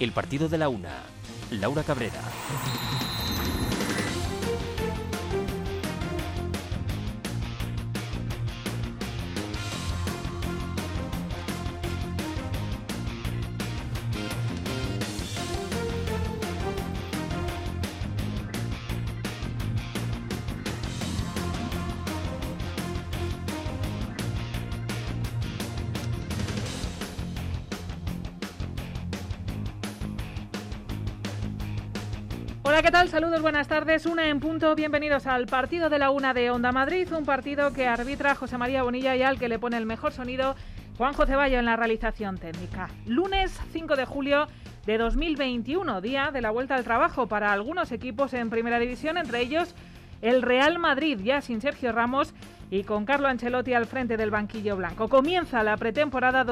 El partido de la una. Laura Cabrera. Hola, ¿qué tal? Saludos, buenas tardes. 1 en punto. Bienvenidos al partido de la una de Onda Madrid. Un partido que arbitra José María Bonilla y al que le pone el mejor sonido Juanjo Ceballo en la realización técnica. Lunes 5 de julio de 2021, día de la vuelta al trabajo para algunos equipos en Primera División, entre ellos el Real Madrid, ya sin Sergio Ramos y con Carlo Ancelotti al frente del banquillo blanco. Comienza la pretemporada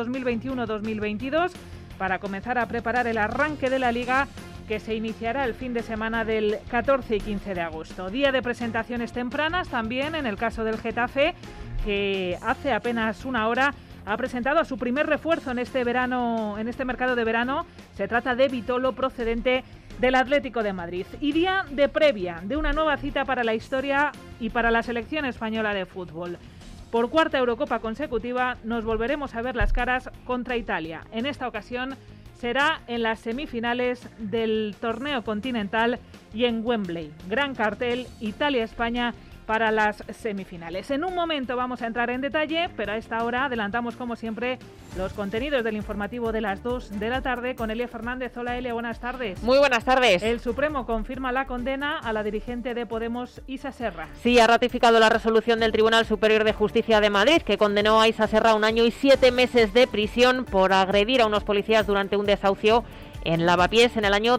2021-2022 para comenzar a preparar el arranque de la Liga, que se iniciará el fin de semana del 14 y 15 de agosto. Día de presentaciones tempranas también en el caso del Getafe, que hace apenas una hora ha presentado a su primer refuerzo en este verano, en este mercado de verano. Se trata de Vitolo, procedente del Atlético de Madrid. Y día de previa de una nueva cita para la historia y para la selección española de fútbol. Por cuarta Eurocopa consecutiva nos volveremos a ver las caras contra Italia. En esta ocasión será en las semifinales del torneo continental y en Wembley. Gran cartel, Italia-España para las semifinales. En un momento vamos a entrar en detalle, pero a esta hora adelantamos, como siempre, los contenidos del informativo de las 2 de la tarde con Elia Fernández. Hola, Elia, buenas tardes. Muy buenas tardes. El Supremo confirma la condena a la dirigente de Podemos, Isa Serra. Sí, ha ratificado la resolución del Tribunal Superior de Justicia de Madrid, que condenó a Isa Serra a 1 año y 7 meses de prisión por agredir a unos policías durante un desahucio en Lavapiés en el año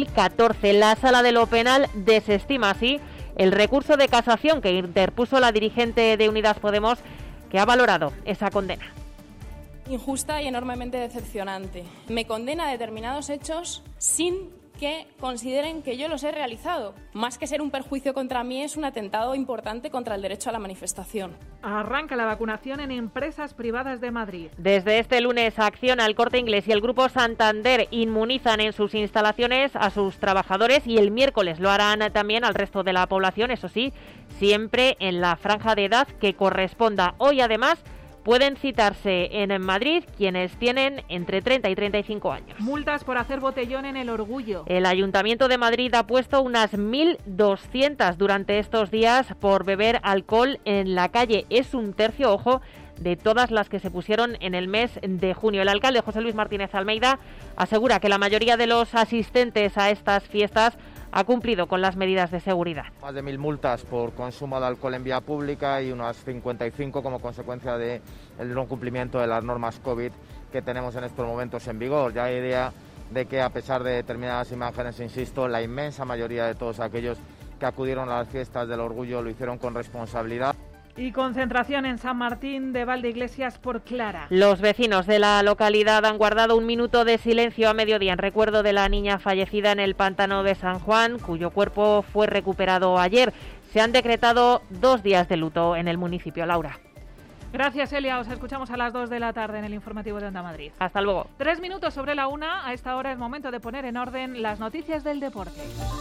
2014. La Sala de lo Penal desestima así el recurso de casación que interpuso la dirigente de Unidas Podemos, que ha valorado esa condena. Injusta y enormemente decepcionante. Me condena a determinados hechos sin que consideren que yo los he realizado. Más que ser un perjuicio contra mí, es un atentado importante contra el derecho a la manifestación. Arranca la vacunación en empresas privadas de Madrid. Desde este lunes, Acciona, el Corte Inglés y el Grupo Santander inmunizan en sus instalaciones a sus trabajadores y el miércoles lo harán también al resto de la población, eso sí, siempre en la franja de edad que corresponda. Hoy, además, pueden citarse en Madrid quienes tienen entre 30 y 35 años. Multas por hacer botellón en el Orgullo. El Ayuntamiento de Madrid ha puesto unas 1.200 durante estos días por beber alcohol en la calle. Es un tercio, ojo, de todas las que se pusieron en el mes de junio. El alcalde José Luis Martínez Almeida asegura que la mayoría de los asistentes a estas fiestas ha cumplido con las medidas de seguridad. Más de 1.000 multas por consumo de alcohol en vía pública y unas 55 como consecuencia del no cumplimiento de las normas COVID que tenemos en estos momentos en vigor. Ya hay idea de que, a pesar de determinadas imágenes, insisto, la inmensa mayoría de todos aquellos que acudieron a las fiestas del Orgullo lo hicieron con responsabilidad. Y concentración en San Martín de Valdeiglesias por Clara. Los vecinos de la localidad han guardado un minuto de silencio a mediodía en recuerdo de la niña fallecida en el pantano de San Juan, cuyo cuerpo fue recuperado ayer. Se han decretado 2 días de luto en el municipio. Laura. Gracias, Elia. Os escuchamos a las 2 de la tarde en el informativo de Onda Madrid. Hasta luego. 3 minutos sobre la 1. A esta hora es momento de poner en orden las noticias del deporte.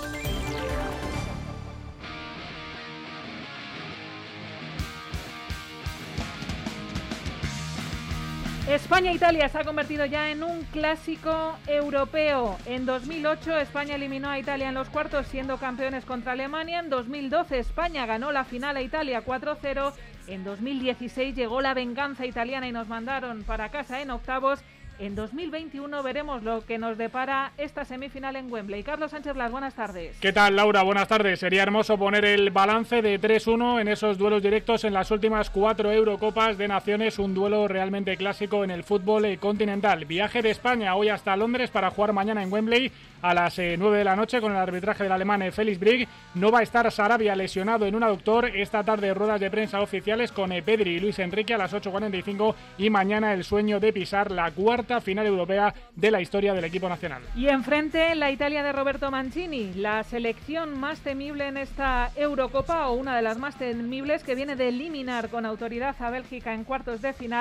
España-Italia se ha convertido ya en un clásico europeo. En 2008 España eliminó a Italia en los cuartos siendo campeones contra Alemania. En 2012 España ganó la final a Italia 4-0. En 2016 llegó la venganza italiana y nos mandaron para casa en octavos. En 2021 veremos lo que nos depara esta semifinal en Wembley. Carlos Sánchez Blas, buenas tardes. ¿Qué tal, Laura? Buenas tardes. Sería hermoso poner el balance de 3-1 en esos duelos directos en las últimas 4 Eurocopas de Naciones, un duelo realmente clásico en el fútbol continental. Viaje de España hoy hasta Londres para jugar mañana en Wembley a las 9 de la noche con el arbitraje del alemán Felix Brig. No va a estar Sarabia lesionado en un aductor. Esta tarde ruedas de prensa oficiales con Pedri y Luis Enrique a las 8:45 y mañana el sueño de pisar la cuarta final europea de la historia del equipo nacional. Y enfrente la Italia de Roberto Mancini, la selección más temible en esta Eurocopa, o una de las más temibles, que viene de eliminar con autoridad a Bélgica en cuartos de final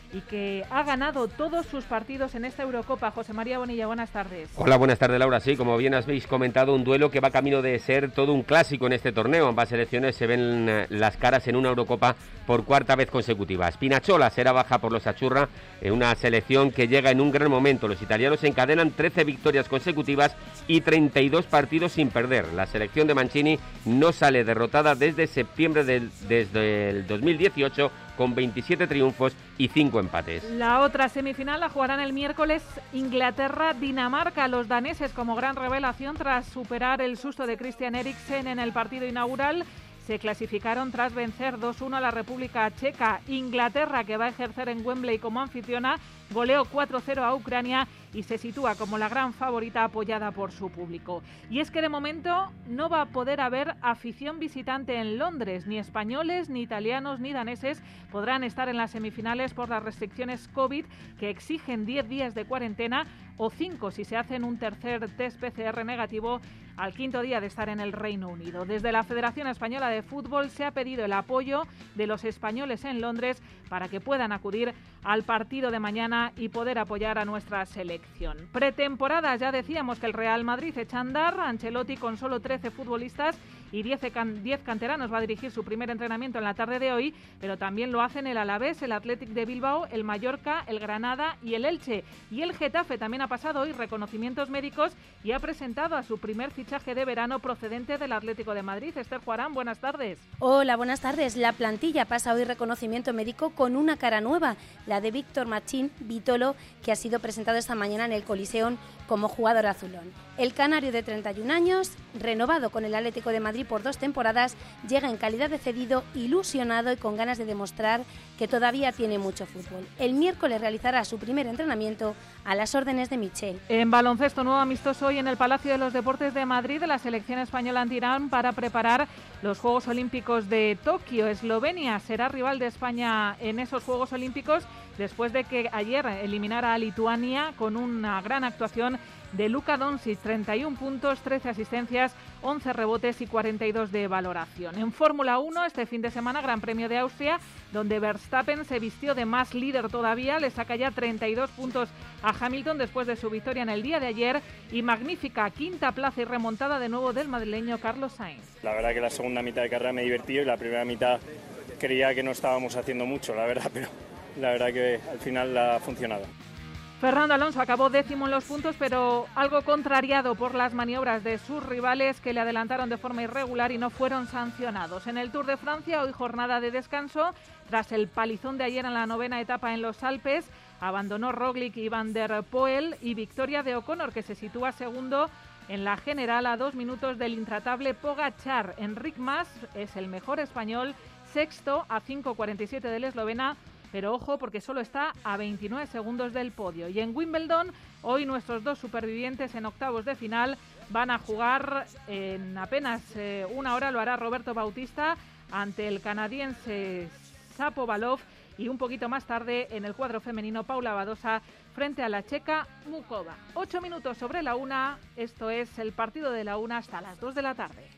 y que ha ganado todos sus partidos en esta Eurocopa. José María Bonilla, buenas tardes. Hola, buenas tardes, Laura. Sí, como bien habéis comentado, un duelo que va camino de ser todo un clásico en este torneo. Ambas selecciones se ven las caras en una Eurocopa por cuarta vez consecutiva. Spinazzola será baja por los Azzurra, en una selección que llega en un gran momento. Los italianos encadenan 13 victorias consecutivas y 32 partidos sin perder. La selección de Mancini no sale derrotada desde septiembre desde el 2018, con 27 triunfos y 5 empates. La otra semifinal la jugarán el miércoles Inglaterra-Dinamarca. Los daneses, como gran revelación tras superar el susto de Christian Eriksen en el partido inaugural, se clasificaron tras vencer 2-1 a la República Checa. Inglaterra, que va a ejercer en Wembley como anfitriona, goleó 4-0 a Ucrania y se sitúa como la gran favorita, apoyada por su público. Y es que de momento no va a poder haber afición visitante en Londres. Ni españoles, ni italianos, ni daneses podrán estar en las semifinales por las restricciones COVID que exigen 10 días de cuarentena o 5 si se hacen un tercer test PCR negativo al quinto día de estar en el Reino Unido. Desde la Federación Española de Fútbol se ha pedido el apoyo de los españoles en Londres para que puedan acudir al partido de mañana y poder apoyar a nuestra selección. Pretemporada, ya decíamos que el Real Madrid echa a andar. Ancelotti, con solo 13 futbolistas y 10 canteranos, va a dirigir su primer entrenamiento en la tarde de hoy, pero también lo hacen el Alavés, el Athletic de Bilbao, el Mallorca, el Granada y el Elche. Y el Getafe también ha pasado hoy reconocimientos médicos y ha presentado a su primer fichaje de verano procedente del Atlético de Madrid. Esther Juarán, buenas tardes. Hola, buenas tardes. La plantilla pasa hoy reconocimiento médico con una cara nueva, la de Víctor Machín Vitolo, que ha sido presentado esta mañana en el Coliseum como jugador azulón. El canario de 31 años, renovado con el Atlético de Madrid por 2 temporadas, llega en calidad de cedido, ilusionado y con ganas de demostrar que todavía tiene mucho fútbol. El miércoles realizará su primer entrenamiento a las órdenes de Michel. En baloncesto, nuevo amistoso hoy en el Palacio de los Deportes de Madrid. La selección española antirán para preparar los Juegos Olímpicos de Tokio. Eslovenia será rival de España en esos Juegos Olímpicos después de que ayer eliminara a Lituania con una gran actuación de Luka Doncic, 31 puntos, 13 asistencias, 11 rebotes y 42 de valoración. En Fórmula 1, este fin de semana, Gran Premio de Austria, donde Verstappen se vistió de más líder todavía, le saca ya 32 puntos a Hamilton después de su victoria en el día de ayer, y magnífica quinta plaza y remontada de nuevo del madrileño Carlos Sainz. La verdad que la segunda mitad de carrera me he divertido y la primera mitad creía que no estábamos haciendo mucho, la verdad, pero la verdad que al final ha funcionado. Fernando Alonso acabó 10º en los puntos, pero algo contrariado por las maniobras de sus rivales, que le adelantaron de forma irregular y no fueron sancionados. En el Tour de Francia, hoy jornada de descanso, tras el palizón de ayer en la 9ª etapa en los Alpes, abandonó Roglic y Van der Poel, y victoria de O'Connor, que se sitúa segundo en la general a 2 minutos del intratable Pogačar. Enric Mas es el mejor español, sexto a 5:47 del eslovena, pero ojo porque solo está a 29 segundos del podio. Y en Wimbledon, hoy nuestros 2 supervivientes en octavos de final van a jugar en apenas una hora. Lo hará Roberto Bautista ante el canadiense Shapovalov, y un poquito más tarde en el cuadro femenino Paula Badosa frente a la checa Mukova. 8 minutos sobre la 1, esto es el partido de la 1 hasta las 2 de la tarde.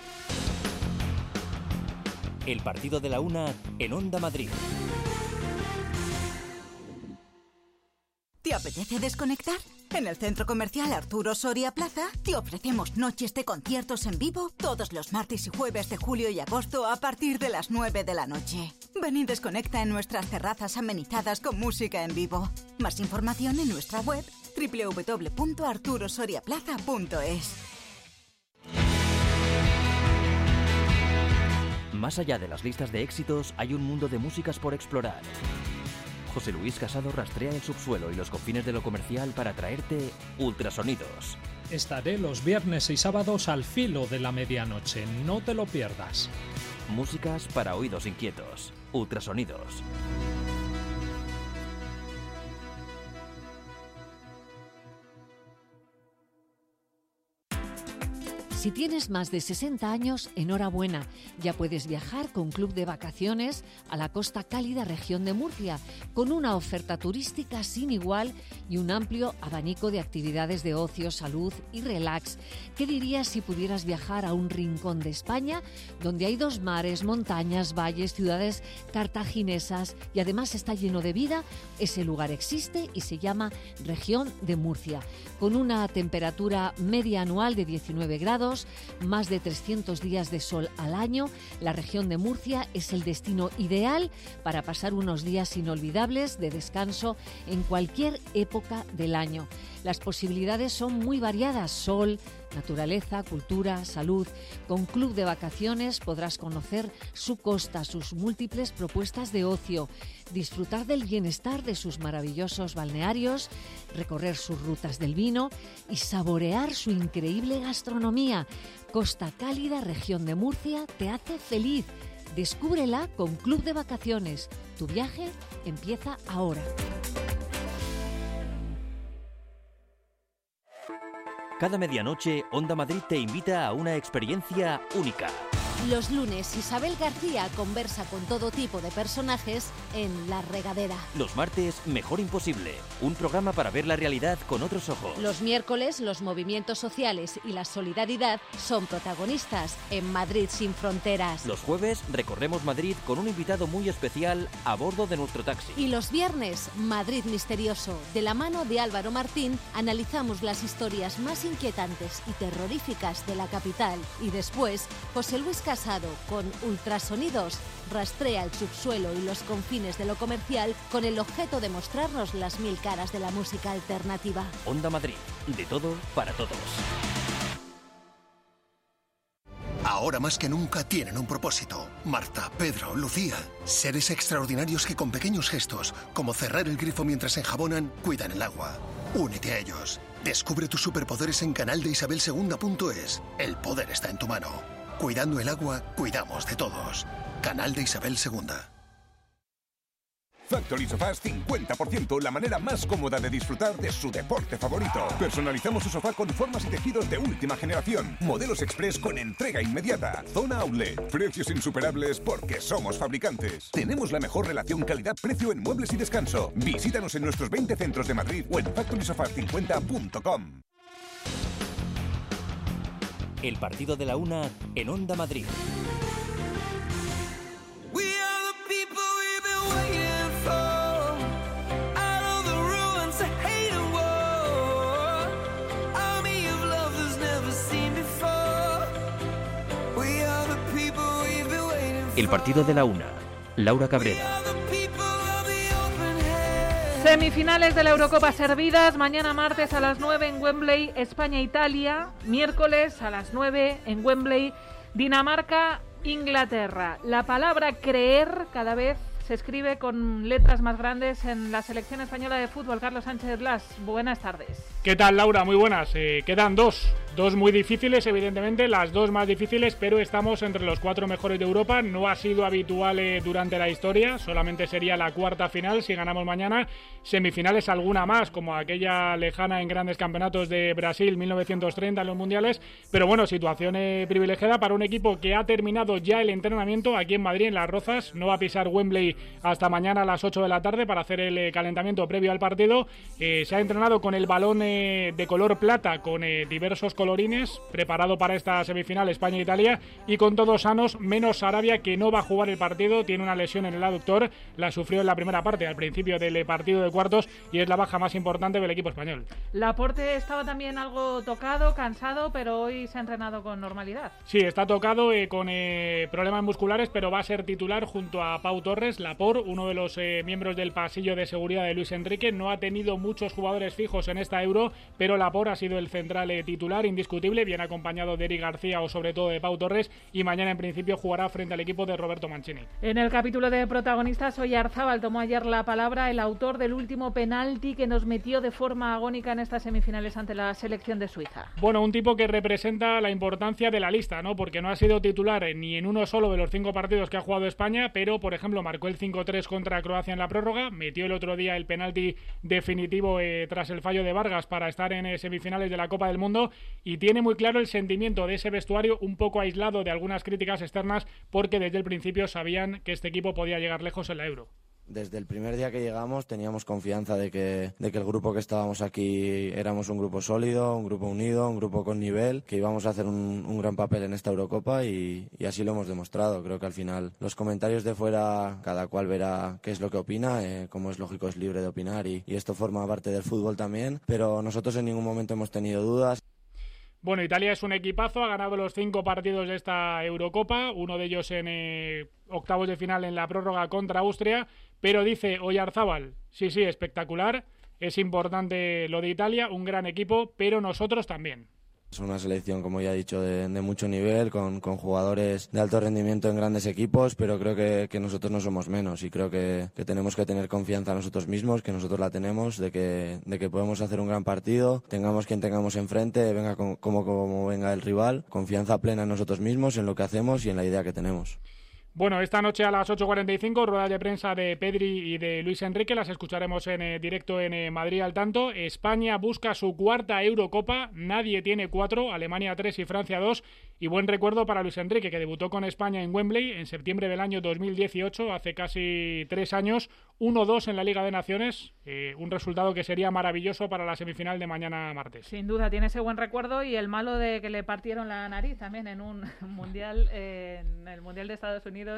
El partido de la 1 en Onda Madrid. ¿Te apetece desconectar? En el Centro Comercial Arturo Soria Plaza te ofrecemos noches de conciertos en vivo todos los martes y jueves de julio y agosto a partir de las 9 de la noche. Ven y desconecta en nuestras terrazas amenizadas con música en vivo. Más información en nuestra web www.arturosoriaplaza.es. Más allá de las listas de éxitos, hay un mundo de músicas por explorar. José Luis Casado rastrea el subsuelo y los confines de lo comercial para traerte Ultrasonidos. Estaré los viernes y sábados al filo de la medianoche, no te lo pierdas. Músicas para oídos inquietos. Ultrasonidos. Si tienes más de 60 años, enhorabuena. Ya puedes viajar con Club de Vacaciones a la costa cálida región de Murcia, con una oferta turística sin igual y un amplio abanico de actividades de ocio, salud y relax. ¿Qué dirías si pudieras viajar a un rincón de España donde hay 2 mares, montañas, valles, ciudades cartaginesas y además está lleno de vida? Ese lugar existe y se llama Región de Murcia, con una temperatura media anual de 19 grados, más de 300 días de sol al año. La región de Murcia es el destino ideal para pasar unos días inolvidables de descanso en cualquier época del año. Las posibilidades son muy variadas: sol, naturaleza, cultura, salud. Con Club de Vacaciones podrás conocer su costa, sus múltiples propuestas de ocio, disfrutar del bienestar de sus maravillosos balnearios, recorrer sus rutas del vino y saborear su increíble gastronomía. Costa Cálida, región de Murcia, te hace feliz. Descúbrela con Club de Vacaciones. Tu viaje empieza ahora. Cada medianoche, Onda Madrid te invita a una experiencia única. Los lunes, Isabel García conversa con todo tipo de personajes en La Regadera. Los martes, Mejor Imposible, un programa para ver la realidad con otros ojos. Los miércoles, los movimientos sociales y la solidaridad son protagonistas en Madrid sin fronteras. Los jueves, recorremos Madrid con un invitado muy especial a bordo de nuestro taxi. Y los viernes, Madrid Misterioso. De la mano de Álvaro Martín, analizamos las historias más inquietantes y terroríficas de la capital. Y después, José Luis Casado, con Ultrasonidos, rastrea el subsuelo y los confines de lo comercial con el objeto de mostrarnos las 1000 caras de la música alternativa. Onda Madrid, de todo para todos. Ahora más que nunca tienen un propósito. Marta, Pedro, Lucía. Seres extraordinarios que con pequeños gestos, como cerrar el grifo mientras enjabonan, cuidan el agua. Únete a ellos. Descubre tus superpoderes en canaldeisabelsegunda.es. El poder está en tu mano. Cuidando el agua, cuidamos de todos. Canal de Isabel II. Factory Sofás 50%, la manera más cómoda de disfrutar de su deporte favorito. Personalizamos su sofá con formas y tejidos de última generación. Modelos express con entrega inmediata. Zona Outlet. Precios insuperables porque somos fabricantes. Tenemos la mejor relación calidad-precio en muebles y descanso. Visítanos en nuestros 20 centros de Madrid o en factorysofas50.com. El partido de la una en Onda Madrid. El partido de la una. Laura Cabrera. Semifinales de la Eurocopa servidas. Mañana martes a las 9 en Wembley, España-Italia. Miércoles a las 9 en Wembley, Dinamarca-Inglaterra. La palabra creer cada vez se escribe con letras más grandes en la selección española de fútbol. Carlos Sánchez Blas, buenas tardes. ¿Qué tal, Laura? Muy buenas. Quedan dos muy difíciles, evidentemente, las dos más difíciles, pero estamos entre los 4 mejores de Europa. No ha sido habitual durante la historia, solamente sería la cuarta final si ganamos mañana. Semifinales alguna más, como aquella lejana en grandes campeonatos de Brasil 1930 en los mundiales, pero bueno, situación privilegiada para un equipo que ha terminado ya el entrenamiento aquí en Madrid, en Las Rozas. No va a pisar Wembley hasta mañana a las 8 de la tarde para hacer el calentamiento previo al partido. Se ha entrenado con el balón de color plata, con diversos colorines, preparado para esta semifinal España-Italia, y con todos sanos, menos Sarabia, que no va a jugar el partido, tiene una lesión en el aductor, la sufrió en la primera parte, al principio del partido de cuartos, y es la baja más importante del equipo español. Laporte estaba también algo tocado, cansado, pero hoy se ha entrenado con normalidad. Sí, está tocado con problemas musculares, pero va a ser titular junto a Pau Torres. Laporte, uno de los miembros del pasillo de seguridad de Luis Enrique, no ha tenido muchos jugadores fijos en esta Euro, pero Laporte ha sido el central titular indiscutible, bien acompañado de Eric García o sobre todo de Pau Torres, y mañana en principio jugará frente al equipo de Roberto Mancini. En el capítulo de protagonistas, Oyarzábal tomó ayer la palabra, el autor del último penalti que nos metió de forma agónica en estas semifinales ante la selección de Suiza. Bueno, un tipo que representa la importancia de la lista, ¿no? Porque no ha sido titular ni en uno solo de los 5 partidos que ha jugado España, pero por ejemplo marcó el 5-3 contra Croacia en la prórroga, metió el otro día el penalti definitivo tras el fallo de Vargas para estar en semifinales de la Copa del Mundo, y tiene muy claro el sentimiento de ese vestuario, un poco aislado de algunas críticas externas, porque desde el principio sabían que este equipo podía llegar lejos en la Euro. Desde el primer día que llegamos teníamos confianza de que el grupo que estábamos aquí éramos un grupo sólido, un grupo unido, un grupo con nivel, que íbamos a hacer un gran papel en esta Eurocopa y así lo hemos demostrado. Creo que al final los comentarios de fuera, cada cual verá qué es lo que opina, como es lógico es libre de opinar y esto forma parte del fútbol también, pero nosotros en ningún momento hemos tenido dudas. Bueno, Italia es un equipazo, ha ganado los 5 partidos de esta Eurocopa, uno de ellos en octavos de final en la prórroga contra Austria, pero dice Oyarzábal, sí, espectacular, es importante lo de Italia, un gran equipo, pero nosotros también. Es una selección, como ya he dicho, de mucho nivel, con jugadores de alto rendimiento en grandes equipos, pero creo que nosotros no somos menos y creo que tenemos que tener confianza en nosotros mismos, que nosotros la tenemos, de que podemos hacer un gran partido, tengamos quien tengamos enfrente, venga como venga el rival, confianza plena en nosotros mismos, en lo que hacemos y en la idea que tenemos. Bueno, esta noche a las 8:45, ruedas de prensa de Pedri y de Luis Enrique, las escucharemos en directo en Madrid al tanto. España busca su 4ª Eurocopa, nadie tiene 4, Alemania 3 y Francia 2, y buen recuerdo para Luis Enrique, que debutó con España en Wembley en septiembre del año 2018, hace casi 3 años, 1-2 en la Liga de Naciones, un resultado que sería maravilloso para la semifinal de mañana martes. Sin duda, tiene ese buen recuerdo y el malo de que le partieron la nariz también en un mundial, en el Mundial de Estados Unidos,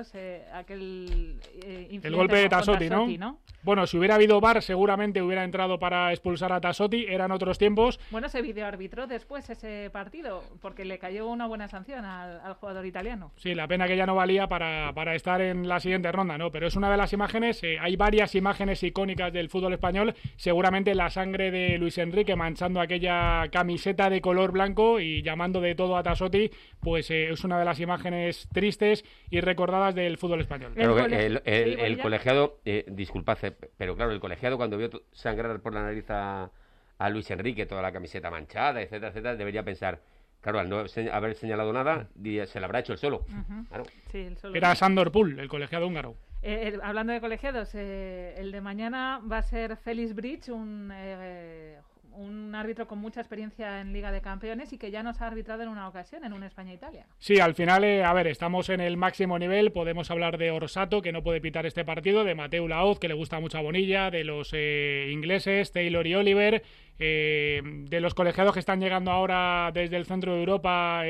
el golpe de Tassotti, ¿no? Bueno, si hubiera habido VAR seguramente hubiera entrado para expulsar a Tassotti, eran otros tiempos. Bueno, se videoarbitró después ese partido porque le cayó una buena sanción al jugador italiano. Sí, la pena que ya no valía para estar en la siguiente ronda, ¿no? Pero es una de las imágenes, hay varias imágenes icónicas del fútbol español, seguramente la sangre de Luis Enrique manchando aquella camiseta de color blanco y llamando de todo a Tassotti, pues es una de las imágenes tristes y recordadas del fútbol español. Claro, el colegiado, disculpad, pero claro, el colegiado cuando vio sangrar por la nariz a Luis Enrique, toda la camiseta manchada, etcétera, debería pensar, claro, al no haber señalado nada, se la habrá hecho él solo. Claro. Sí, él solo. Era Sándor Pul, el colegiado húngaro. Hablando de colegiados, el de mañana va a ser Félix Bridge, un árbitro con mucha experiencia en Liga de Campeones y que ya nos ha arbitrado en una ocasión en un España-Italia. Sí, al final, estamos en el máximo nivel, podemos hablar de Orsato, que no puede pitar este partido, de Mateu Laoz, que le gusta mucho a Bonilla, de los ingleses, Taylor y Oliver, de los colegiados que están llegando ahora desde el centro de Europa,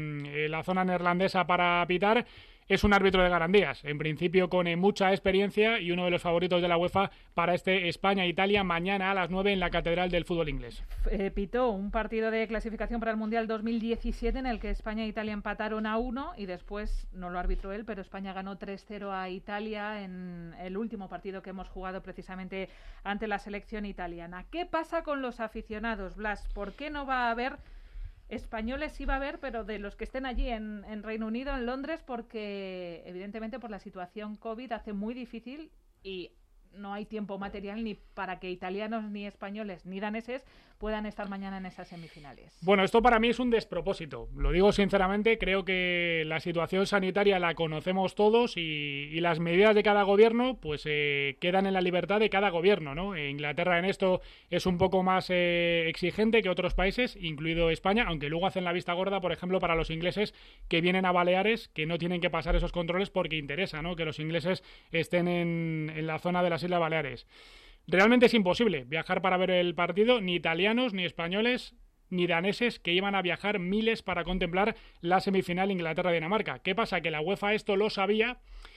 la zona neerlandesa para pitar. Es un árbitro de garantías, en principio con mucha experiencia y uno de los favoritos de la UEFA para este España-Italia mañana a las 9 en la Catedral del Fútbol Inglés. Pitó un partido de clasificación para el Mundial 2017 en el que España e Italia empataron a 1 y después, no lo arbitró él, pero España ganó 3-0 a Italia en el último partido que hemos jugado precisamente ante la selección italiana. ¿Qué pasa con los aficionados, Blas? ¿Por qué no va a haber... Españoles sí va a haber, pero de los que estén allí en Reino Unido, en Londres, porque evidentemente por la situación COVID hace muy difícil y no hay tiempo material ni para que italianos, ni españoles, ni daneses puedan estar mañana en esas semifinales. Bueno, esto para mí es un despropósito. Lo digo sinceramente, creo que la situación sanitaria la conocemos todos y las medidas de cada gobierno pues quedan en la libertad de cada gobierno, ¿no? Inglaterra en esto es un poco más exigente que otros países, incluido España, aunque luego hacen la vista gorda, por ejemplo, para los ingleses que vienen a Baleares, que no tienen que pasar esos controles porque interesa, ¿no?, que los ingleses estén en la zona de las Islas Baleares. Realmente es imposible viajar para ver el partido, ni italianos, ni españoles, ni daneses, que iban a viajar miles para contemplar la semifinal Inglaterra-Dinamarca. ¿Qué pasa? Que la UEFA esto lo sabía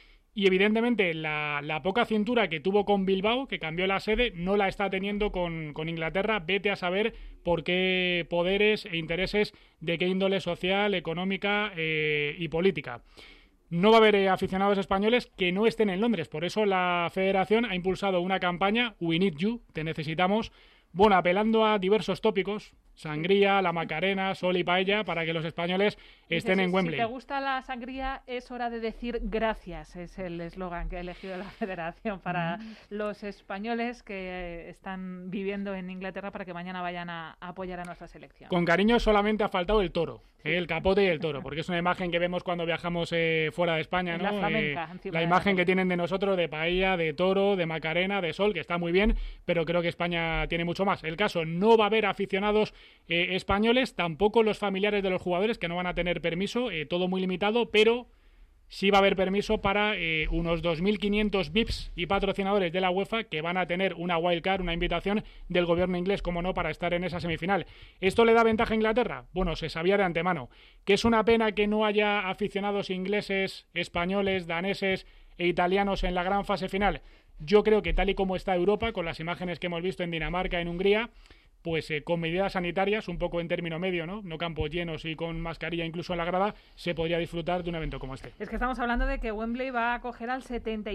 y evidentemente la poca cintura que tuvo con Bilbao, que cambió la sede, no la está teniendo con Inglaterra. Vete a saber por qué poderes e intereses de qué índole social, económica y política. No va a haber aficionados españoles que no estén en Londres. Por eso la Federación ha impulsado una campaña, We Need You, te necesitamos, bueno, apelando a diversos tópicos, sangría, la Macarena, sol y paella, para que los españoles estén en Wembley. Si te gusta la sangría, es hora de decir gracias, es el eslogan que ha elegido la Federación para los españoles que están viviendo en Inglaterra para que mañana vayan a apoyar a nuestra selección. Con cariño solamente ha faltado el toro. el capote y el toro, porque es una imagen que vemos cuando viajamos fuera de España, ¿no? La flamenca, la imagen que tienen de nosotros de paella, de toro, de Macarena, de sol, que está muy bien, pero creo que España tiene mucho más. El caso, no va a haber aficionados españoles, tampoco los familiares de los jugadores, que no van a tener permiso, todo muy limitado, pero sí va a haber permiso para unos 2.500 VIPs y patrocinadores de la UEFA que van a tener una wildcard, una invitación del gobierno inglés, como no, para estar en esa semifinal. ¿Esto le da ventaja a Inglaterra? Bueno, se sabía de antemano. ¿Que es una pena que no haya aficionados ingleses, españoles, daneses e italianos en la gran fase final? Yo creo que tal y como está Europa, con las imágenes que hemos visto en Dinamarca, en Hungría, pues con medidas sanitarias, un poco en término medio, ¿no? No campos llenos y con mascarilla incluso en la grada, se podría disfrutar de un evento como este. Es que estamos hablando de que Wembley va a acoger al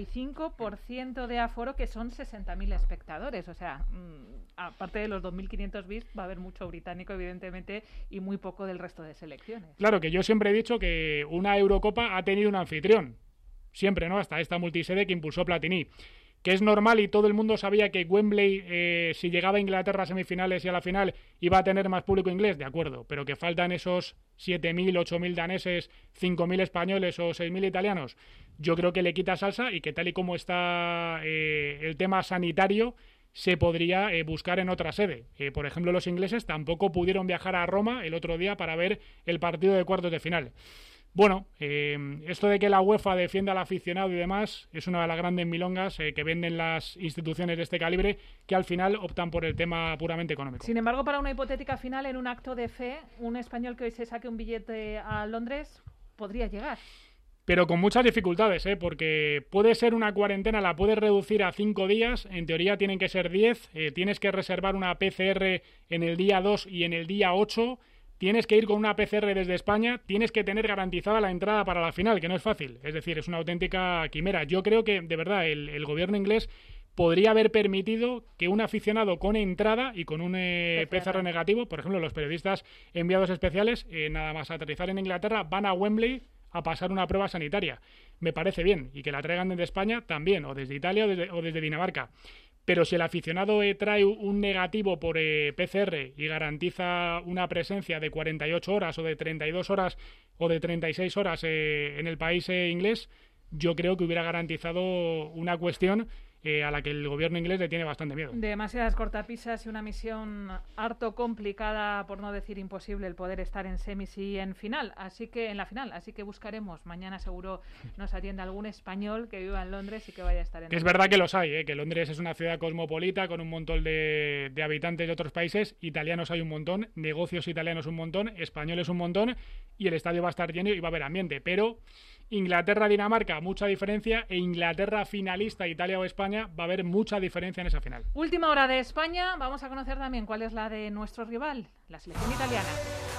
75% de aforo, que son 60.000 espectadores. O sea, aparte de los 2.500 VIPs, va a haber mucho británico, evidentemente, y muy poco del resto de selecciones. Claro, que yo siempre he dicho que una Eurocopa ha tenido un anfitrión. Siempre, ¿no? Hasta esta multisede que impulsó Platini. Que es normal y todo el mundo sabía que Wembley, si llegaba a Inglaterra a semifinales y a la final, iba a tener más público inglés, de acuerdo, pero que faltan esos 7.000, 8.000 daneses, 5.000 españoles o 6.000 italianos, yo creo que le quita salsa y que tal y como está el tema sanitario, se podría buscar en otra sede. Por ejemplo, los ingleses tampoco pudieron viajar a Roma el otro día para ver el partido de cuartos de final. Bueno, esto de que la UEFA defienda al aficionado y demás es una de las grandes milongas que venden las instituciones de este calibre, que al final optan por el tema puramente económico. Sin embargo, para una hipotética final, en un acto de fe, un español que hoy se saque un billete a Londres podría llegar. Pero con muchas dificultades, porque puede ser una cuarentena, la puedes reducir a 5 días, en teoría tienen que ser 10, tienes que reservar una PCR en el día 2 y en el día 8, tienes que ir con una PCR desde España, tienes que tener garantizada la entrada para la final, que no es fácil. Es decir, es una auténtica quimera. Yo creo que, de verdad, el gobierno inglés podría haber permitido que un aficionado con entrada y con un PCR negativo, por ejemplo, los periodistas enviados especiales, nada más aterrizar en Inglaterra, van a Wembley a pasar una prueba sanitaria. Me parece bien. Y que la traigan desde España también, o desde Italia o desde Dinamarca. Pero si el aficionado trae un negativo por PCR y garantiza una presencia de 48 horas o de 32 horas o de 36 horas en el país inglés, yo creo que hubiera garantizado una cuestión a la que el gobierno inglés le tiene bastante miedo. Demasiadas cortapisas y una misión harto complicada, por no decir imposible, el poder estar en semis y en final. Así que buscaremos. Mañana seguro nos atiende algún español que viva en Londres y que vaya a estar en Es verdad que los hay, que Londres es una ciudad cosmopolita con un montón de habitantes de otros países. Italianos hay un montón, negocios italianos un montón, españoles un montón, y el estadio va a estar lleno y va a haber ambiente. Pero Inglaterra-Dinamarca, mucha diferencia, e Inglaterra finalista, Italia o España, va a haber mucha diferencia en esa final. Última hora de España, vamos a conocer también cuál es la de nuestro rival, la selección italiana.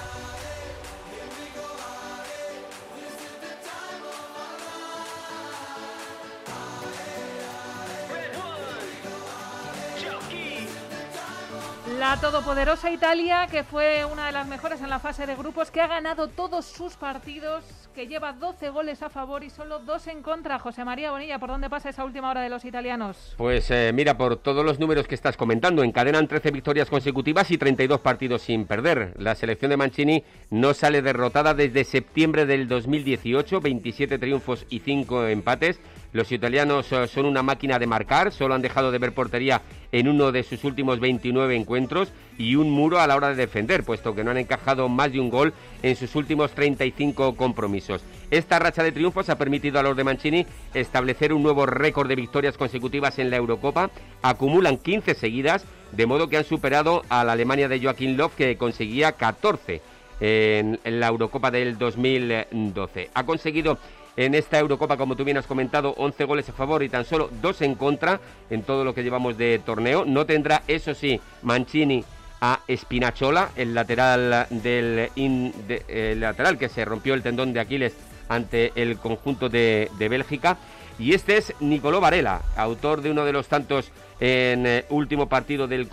La todopoderosa Italia, que fue una de las mejores en la fase de grupos, que ha ganado todos sus partidos, que lleva 12 goles a favor y solo 2 en contra. José María Bonilla, ¿por dónde pasa esa última hora de los italianos? Pues mira, por todos los números que estás comentando, encadenan 13 victorias consecutivas y 32 partidos sin perder. La selección de Mancini no sale derrotada desde septiembre del 2018, 27 triunfos y 5 empates. Los italianos son una máquina de marcar, solo han dejado de ver portería en uno de sus últimos 29 encuentros y un muro a la hora de defender, puesto que no han encajado más de un gol en sus últimos 35 compromisos. Esta racha de triunfos ha permitido a los de Mancini establecer un nuevo récord de victorias consecutivas en la Eurocopa. Acumulan 15 seguidas, de modo que han superado a la Alemania de Joachim Löw, que conseguía 14 en la Eurocopa del 2012. Ha conseguido en esta Eurocopa, como tú bien has comentado, 11 goles a favor y tan solo 2 en contra en todo lo que llevamos de torneo. No tendrá, eso sí, Mancini a Spinazzola, el lateral lateral que se rompió el tendón de Aquiles ante el conjunto de Bélgica. Y este es Nicolò Varela, autor de uno de los tantos en último partido del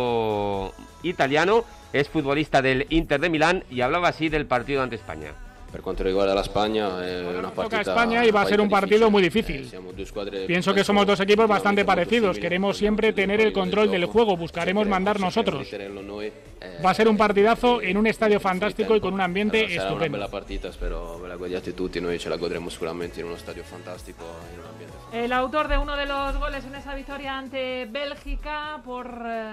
conjunto italiano. Es futbolista del Inter de Milán y hablaba así del partido ante España. Per quanto riguarda la Spagna, è una partita. Toca a España y va a ser un partido muy difícil. Pienso que somos dos equipos bastante parecidos. Queremos siempre tener el control del juego, buscaremos mandar nosotros. Va a ser un partidazo en un estadio fantástico y con un ambiente Sarà estupendo. una bella partita, spero ve la godiate tutti, noi ce la godremo sicuramente in uno stadio fantastico, in un ambiente fantastico. El autor de uno de los goles en esa victoria ante Bélgica por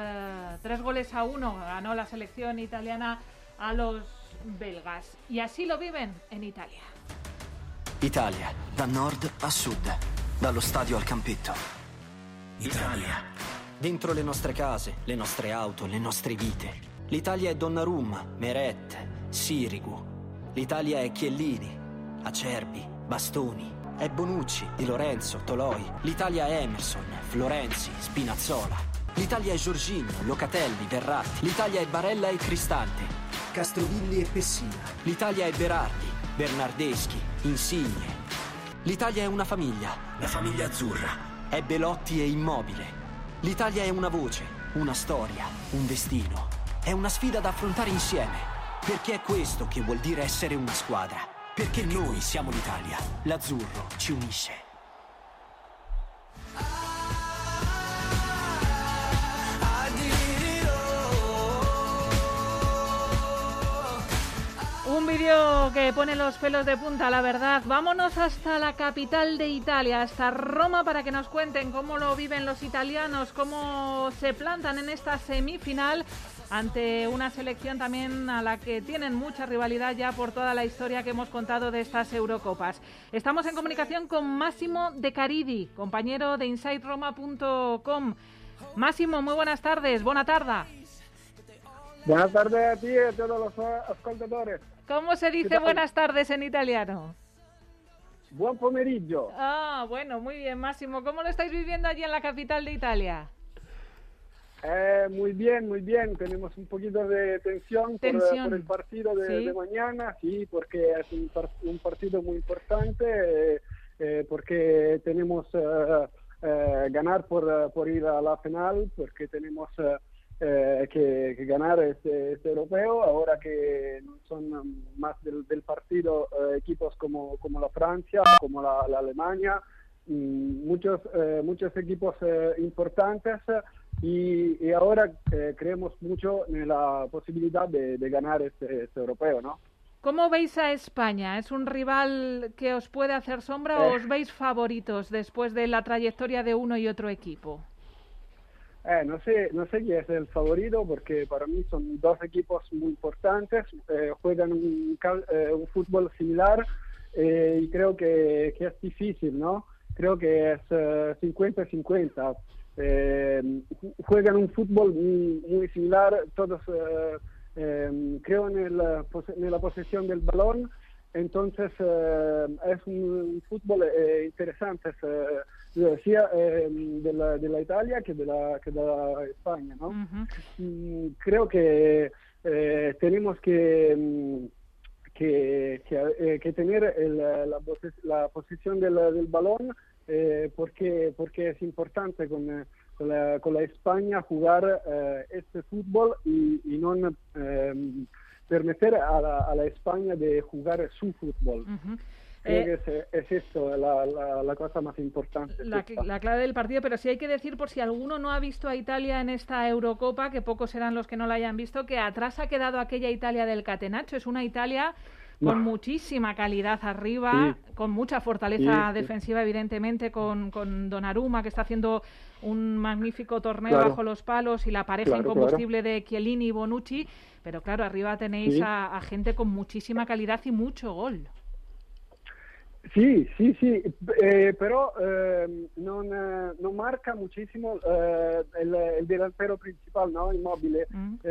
3-1 ganó la selección italiana a los belgas. Y así lo viven en Italia. Italia, da nord a sud, dallo stadio al campetto. Italia. Dentro le nostre case, le nostre auto, le nostre vite. L'Italia è Donnarumma, Meret, Sirigu. L'Italia è Chiellini, Acerbi, Bastoni. È Bonucci, Di Lorenzo, Toloi. L'Italia è Emerson, Florenzi, Spinazzola. L'Italia è Jorginho, Locatelli, Verratti. L'Italia è Barella e Cristante, Castrovilli e Pessina. L'Italia è Berardi, Bernardeschi, Insigne. L'Italia è una famiglia, la famiglia azzurra. È Belotti e Immobile. L'Italia è una voce, una storia, un destino. È una sfida da affrontare insieme, perché è questo che vuol dire essere una squadra. Perché noi siamo l'Italia. L'azzurro ci unisce. Un vídeo que pone los pelos de punta, la verdad. Vámonos hasta la capital de Italia, hasta Roma, para que nos cuenten cómo lo viven los italianos, cómo se plantan en esta semifinal ante una selección también a la que tienen mucha rivalidad ya por toda la historia que hemos contado de estas Eurocopas. Estamos en comunicación con Massimo De Caridi, compañero de InsideRoma.com. Massimo, muy buenas tardes, buena tarde. Buenas tardes a ti y a todos los ascoltadores. ¿Cómo se dice buenas tardes en italiano? Buen pomeriggio. Ah, bueno, muy bien, Massimo. ¿Cómo lo estáis viviendo allí en la capital de Italia? Muy bien, muy bien. Tenemos un poquito de tensión. Por el partido de mañana, sí, porque es un partido muy importante, porque tenemos ganar por ir a la final, porque tenemos que ganar este europeo, ahora que son más del partido equipos como la Francia, como la Alemania, muchos equipos importantes, y ahora creemos mucho en la posibilidad de ganar este europeo, ¿no? ¿Cómo veis a España? ¿Es un rival que os puede hacer sombra o os veis favoritos después de la trayectoria de uno y otro equipo? No sé quién es el favorito, porque para mí son dos equipos muy importantes, juegan un fútbol similar, y creo que es difícil, ¿no? Creo que es 50-50. Juegan un fútbol muy similar, todos creo en la posesión del balón, entonces es un fútbol interesante, decía, de la Italia que de la España, ¿no? Uh-huh. Creo que tenemos que tener la posición del balón, porque es importante con la España jugar este fútbol y no permitir a la España de jugar su fútbol. Uh-huh. Creo que es esto la cosa más importante. La clave del partido, pero sí hay que decir, por si alguno no ha visto a Italia en esta Eurocopa, que pocos serán los que no la hayan visto, que atrás ha quedado aquella Italia del Catenaccio. Es una Italia con muchísima calidad arriba, con mucha fortaleza defensiva, evidentemente, con Donnarumma, que está haciendo un magnífico torneo bajo los palos, y la pareja incombustible de Chiellini y Bonucci, pero claro, arriba tenéis a gente con muchísima calidad y mucho gol. Sí, pero no marca muchísimo el delantero principal, ¿no? Immobile.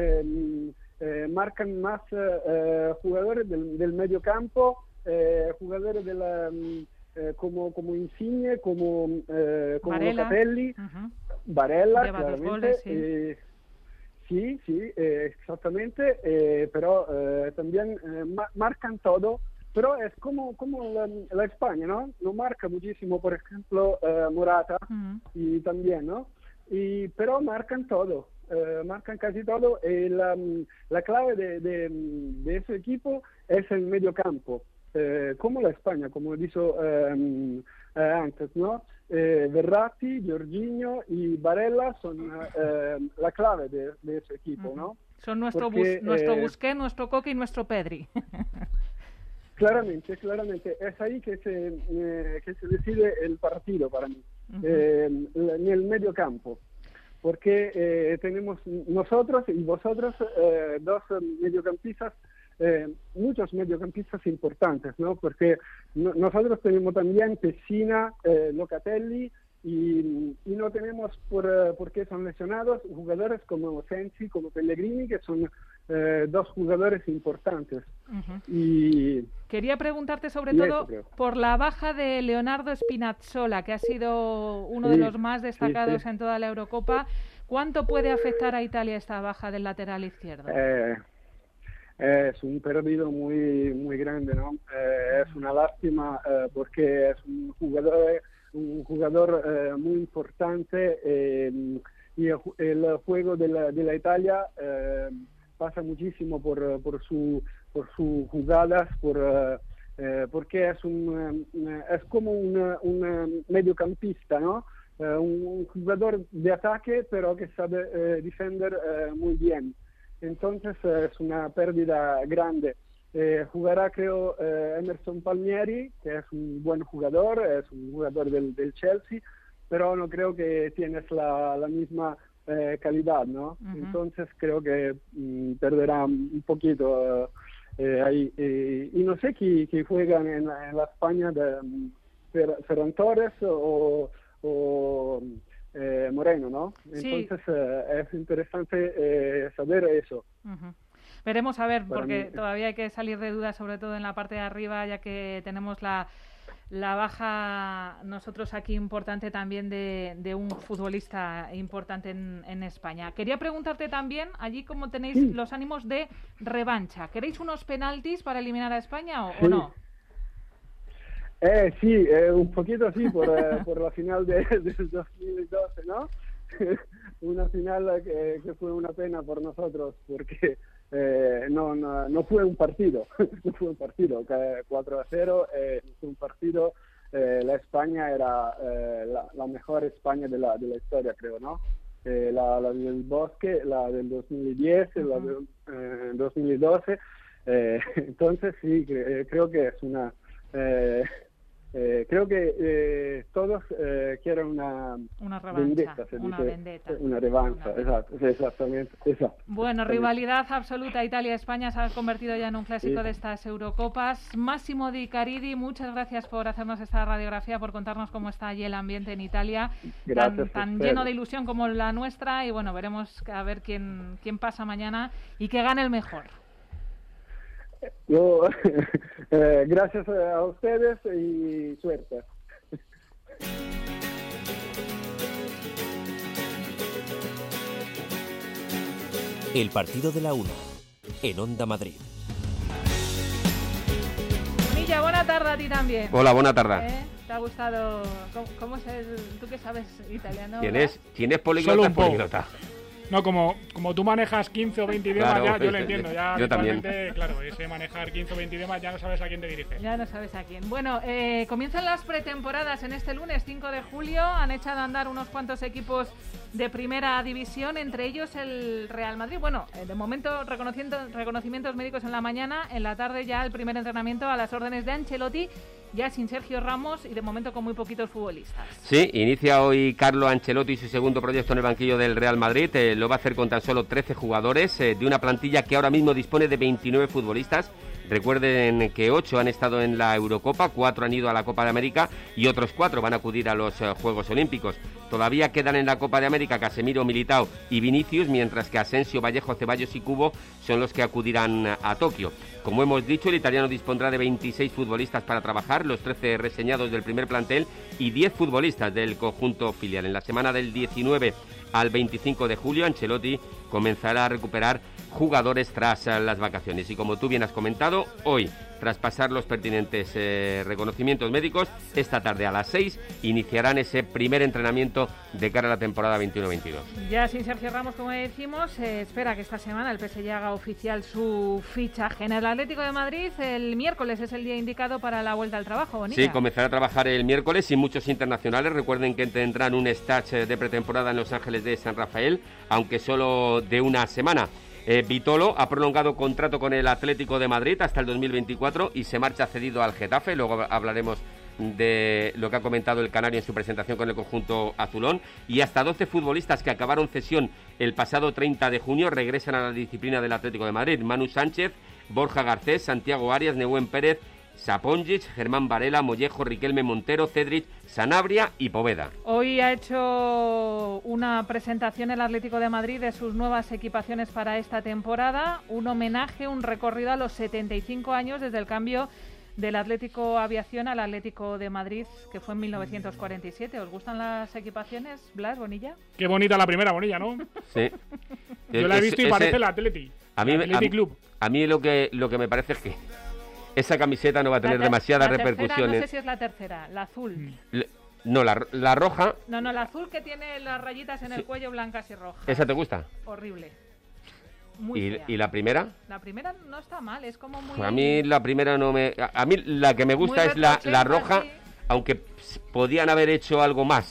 Marcan más jugadores del medio campo, jugadores como Insigne, como Locatelli, Barella, claramente. Goles, sí, exactamente, pero también marcan todo. Pero es como la España, ¿no? No marca muchísimo, por ejemplo, Morata, y también, ¿no? Pero marcan todo, marcan casi todo. La clave de ese equipo es el medio campo. como la España, como dijo antes, ¿no? Verratti, Jorginho y Barella son la clave de ese equipo, ¿no? Son nuestro Busquets, nuestro Coque y nuestro Pedri. Claramente. Es ahí que se decide el partido para mí, en el medio campo. Porque tenemos nosotros y vosotros dos mediocampistas, muchos mediocampistas importantes, ¿no? Porque nosotros tenemos también Pessina, Locatelli, y no tenemos, porque son lesionados, jugadores como Sensi, como Pellegrini, que son dos jugadores importantes. Y quería preguntarte sobre todo por la baja de Leonardo Spinazzola, que ha sido uno de los más destacados en toda la Eurocopa. ¿Cuánto puede afectar a Italia esta baja del lateral izquierdo? Es un perdido muy grande, ¿no? Es una lástima porque es un jugador muy importante, y el juego de la Italia pasa muchísimo por sus jugadas, porque es como un mediocampista, ¿no? Un jugador de ataque, pero que sabe defender muy bien. Entonces es una pérdida grande. Jugará, creo, Emerson Palmieri, que es un buen jugador, es un jugador del Chelsea, pero no creo que tienes la misma calidad, ¿no? Entonces creo que perderá un poquito ahí. Y no sé quién juegan en la España, de Ferran Torres o Moreno, ¿no? Entonces es interesante saber eso. Veremos a ver, porque todavía hay que salir de dudas, sobre todo en la parte de arriba, ya que tenemos la baja nosotros aquí importante también de un futbolista importante en España. Quería preguntarte también, allí cómo tenéis los ánimos de revancha. ¿Queréis unos penaltis para eliminar a España o no? Sí, un poquito sí, por la final del 2012, ¿no? Una final que fue una pena por nosotros, porque no fue un partido, no fue un partido, 4-0, fue un partido, la España era la mejor España de la historia, creo, ¿no? La del Bosque, la del 2010, la del 2012, entonces sí, creo que es una... creo que todos quieren una revancha, vendetta, una revancha, exactamente. Bueno, rivalidad absoluta Italia-España se ha convertido ya en un clásico de estas Eurocopas. Massimo Di Caridi, muchas gracias por hacernos esta radiografía, por contarnos cómo está allí el ambiente en Italia, tan lleno de ilusión como la nuestra, y bueno, veremos a ver quién pasa mañana y que gane el mejor. Gracias a ustedes y suerte. El partido de la 1 en Onda Madrid. Milla, buena tarde a ti también. Hola, buena tarde. ¿Te ha gustado? ¿Cómo es tú que sabes italiano? ¿Tienes políglota? Políglota. No, como tú manejas 15 o 20 idiomas, ya yo lo entiendo. Ya yo también. Claro, ese manejar 15 o 20 idiomas ya no sabes a quién te diriges. Ya no sabes a quién. Bueno, comienzan las pretemporadas en este lunes 5 de julio. Han echado a andar unos cuantos equipos de primera división, entre ellos el Real Madrid. Bueno, de momento reconocimientos médicos en la mañana, en la tarde ya el primer entrenamiento a las órdenes de Ancelotti, ya sin Sergio Ramos y de momento con muy poquitos futbolistas. Sí, inicia hoy Carlo Ancelotti su segundo proyecto en el banquillo del Real Madrid. Lo va a hacer con tan solo 13 jugadores de una plantilla que ahora mismo dispone de 29 futbolistas. Recuerden que 8 han estado en la Eurocopa, 4 han ido a la Copa de América y otros 4 van a acudir a los Juegos Olímpicos. Todavía quedan en la Copa de América Casemiro, Militao y Vinicius, mientras que Asensio, Vallejo, Ceballos y Cubo son los que acudirán a Tokio. Como hemos dicho, el italiano dispondrá de 26 futbolistas para trabajar, los 13 reseñados del primer plantel y 10 futbolistas del conjunto filial. En la semana del 19 al 25 de julio, Ancelotti comenzará a recuperar jugadores tras las vacaciones. Y como tú bien has comentado, hoy, tras pasar los pertinentes reconocimientos médicos, esta tarde a las 6 iniciarán ese primer entrenamiento de cara a la temporada 21-22. Ya sin Sergio Ramos, como decimos, se espera que esta semana el PSG haga oficial su fichaje en el Atlético de Madrid. El miércoles es el día indicado para la vuelta al trabajo, Bonilla. Sí, comenzará a trabajar el miércoles y muchos internacionales. Recuerden que tendrán un stage de pretemporada en Los Ángeles de San Rafael, aunque solo de una semana. Vitolo ha prolongado contrato con el Atlético de Madrid hasta el 2024 y se marcha cedido al Getafe. Luego hablaremos de lo que ha comentado el canario en su presentación con el conjunto azulón. Y hasta 12 futbolistas que acabaron cesión el pasado 30 de junio regresan a la disciplina del Atlético de Madrid. Manu Sánchez, Borja Garcés, Santiago Arias, Nehuen Pérez, Saponjic, Germán Varela, Mollejo, Riquelme, Montero, Cedric, Sanabria y Poveda. Hoy ha hecho una presentación el Atlético de Madrid de sus nuevas equipaciones para esta temporada, un homenaje, un recorrido a los 75 años desde el cambio del Atlético Aviación al Atlético de Madrid, que fue en 1947. ¿Os gustan las equipaciones, Blas, Bonilla? Qué bonita la primera, Bonilla, ¿no? Sí. Yo la he visto y parece el Atleti. Club. A mí lo que me parece es que esa camiseta no va a tener demasiadas repercusiones. No sé si es la tercera, la azul. No, la roja. No, la azul que tiene las rayitas en el cuello blancas y rojas. ¿Esa te gusta? Horrible. Muy fea. ¿Y la primera? La primera no está mal, es como muy... A mí la primera no me... A mí la que me gusta es la roja, sí. Aunque podían haber hecho algo más.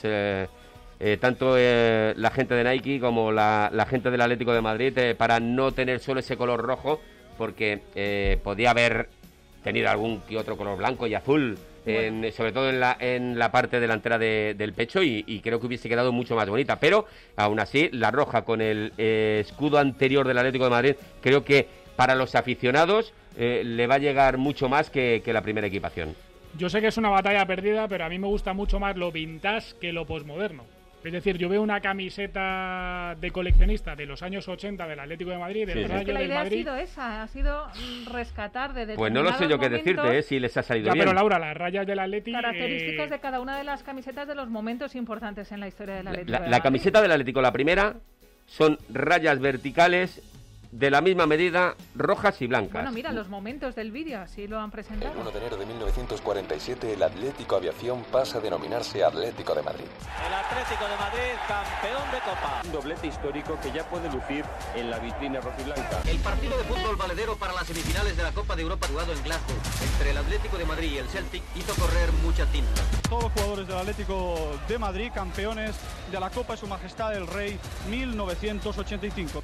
Tanto la gente de Nike como la gente del Atlético de Madrid para no tener solo ese color rojo, porque podía haber tenido algún que otro color blanco y azul, sobre todo en la parte delantera del pecho, y creo que hubiese quedado mucho más bonita. Pero aún así, la roja con el escudo anterior del Atlético de Madrid, creo que para los aficionados le va a llegar mucho más que la primera equipación. Yo sé que es una batalla perdida, pero a mí me gusta mucho más lo vintage que lo posmoderno. Es decir, yo veo una camiseta de coleccionista de los años 80 del Atlético de Madrid, del Rayo del Madrid. La idea ha sido esa, ha sido rescatar de determinados Pues no lo sé yo qué decirte, si les ha salido bien. Pero Laura, las rayas del Atlético... Características de cada una de las camisetas de los momentos importantes en la historia del Atlético de Madrid. La camiseta del Atlético, la primera, son rayas verticales de la misma medida, rojas y blancas. Bueno, mira, los momentos del vídeo, así lo han presentado. El 1 de enero de 1947, el Atlético Aviación pasa a denominarse Atlético de Madrid. El Atlético de Madrid, campeón de Copa. Un doblete histórico que ya puede lucir en la vitrina rojiblanca. El partido de fútbol valedero para las semifinales de la Copa de Europa jugado en Glasgow entre el Atlético de Madrid y el Celtic hizo correr mucha tinta. Todos los jugadores del Atlético de Madrid, campeones de la Copa de Su Majestad el Rey 1985.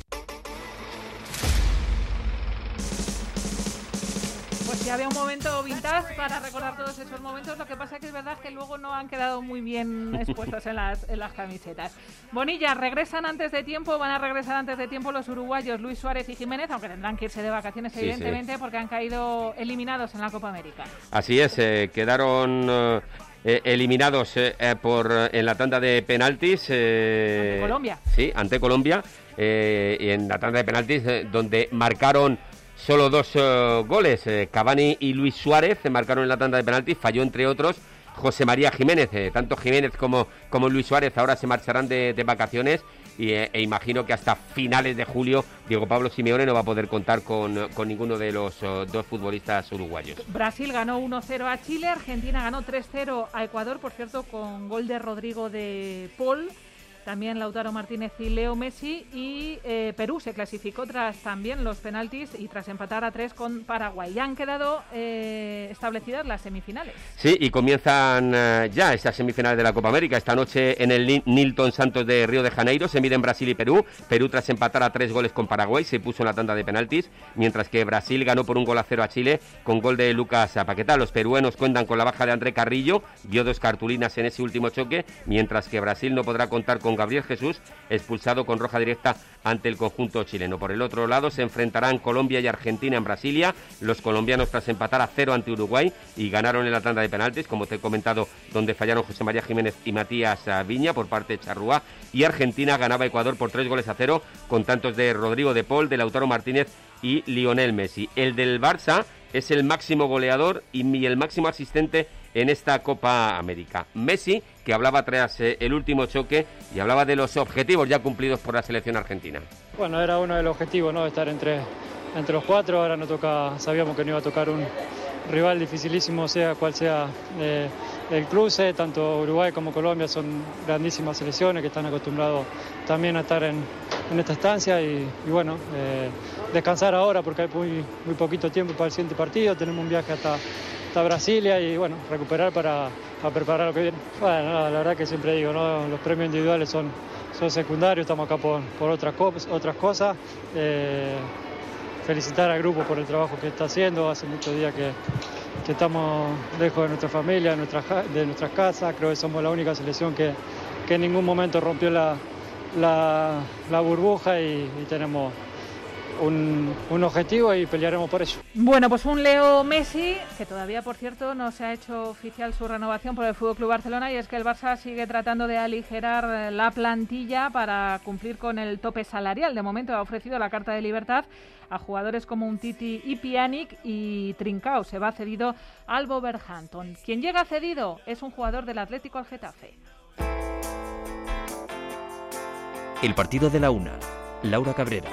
Pues ya había un momento vintage para recordar todos esos momentos. Lo que pasa es que es verdad que luego no han quedado muy bien expuestos en las camisetas. Bonilla, van a regresar antes de tiempo los uruguayos Luis Suárez y Jiménez, aunque tendrán que irse de vacaciones, evidentemente, porque han caído eliminados en la Copa América. Así es, quedaron eliminados en la tanda de penaltis. Ante Colombia. Sí, ante Colombia. Y en la tanda de penaltis, donde marcaron solo 2 goles. Cavani y Luis Suárez marcaron en la tanda de penaltis. Falló, entre otros, José María Jiménez. Tanto Jiménez como Luis Suárez ahora se marcharán de vacaciones. E imagino que hasta finales de julio Diego Pablo Simeone no va a poder contar con ninguno de los 2 futbolistas uruguayos. Brasil ganó 1-0 a Chile. Argentina ganó 3-0 a Ecuador, por cierto, con gol de Rodrigo de Paul. También Lautaro Martínez y Leo Messi. Y Perú se clasificó tras también los penaltis y tras empatar a 3 con Paraguay. Ya han quedado establecidas las semifinales. Sí, y comienzan ya estas semifinales de la Copa América. Esta noche en el Nilton Santos de Río de Janeiro se miden Brasil y Perú. Perú, tras empatar a 3 goles con Paraguay, se puso en la tanda de penaltis, mientras que Brasil ganó por 1-0 a Chile con gol de Lucas Paquetá. Los peruanos cuentan con la baja de André Carrillo, dio 2 cartulinas en ese último choque, mientras que Brasil no podrá contar con Gabriel Jesús, expulsado con roja directa ante el conjunto chileno. Por el otro lado se enfrentarán Colombia y Argentina en Brasilia. Los colombianos, tras empatar a 0 ante Uruguay y ganaron en la tanda de penaltis, como te he comentado, donde fallaron José María Jiménez y Matías Viña por parte de Charrúa, y Argentina ganaba a Ecuador por 3-0 con tantos de Rodrigo de Paul, de Lautaro Martínez y Lionel Messi. El del Barça es el máximo goleador y el máximo asistente en esta Copa América. Messi, que hablaba tras el último choque y hablaba de los objetivos ya cumplidos por la selección argentina. Bueno, era uno de los objetivos, ¿no? Estar entre los 4. Ahora no toca, sabíamos que no iba a tocar un rival dificilísimo, sea cual sea el cruce. Tanto Uruguay como Colombia son grandísimas selecciones que están acostumbrados también a estar en esta estancia y bueno, descansar ahora porque hay muy poquito tiempo para el siguiente partido. Tenemos un viaje hasta Brasilia y bueno, recuperar para preparar lo que viene. Bueno, la verdad que siempre digo, ¿no? Los premios individuales son secundarios, estamos acá por otras cosas. Felicitar al grupo por el trabajo que está haciendo. Hace muchos días que estamos lejos de nuestra familia, de nuestras casas. Creo que somos la única selección que en ningún momento rompió la burbuja y tenemos un objetivo y pelearemos por eso. Bueno, pues un Leo Messi, que todavía, por cierto, no se ha hecho oficial su renovación por el FC Barcelona, y es que el Barça sigue tratando de aligerar la plantilla para cumplir con el tope salarial. De momento ha ofrecido la carta de libertad a jugadores como Umtiti y Pjanic, y Trincao se va cedido al Wolverhampton. Quien llega cedido es un jugador del Atlético al Getafe. El partido de la una. Laura Cabrera.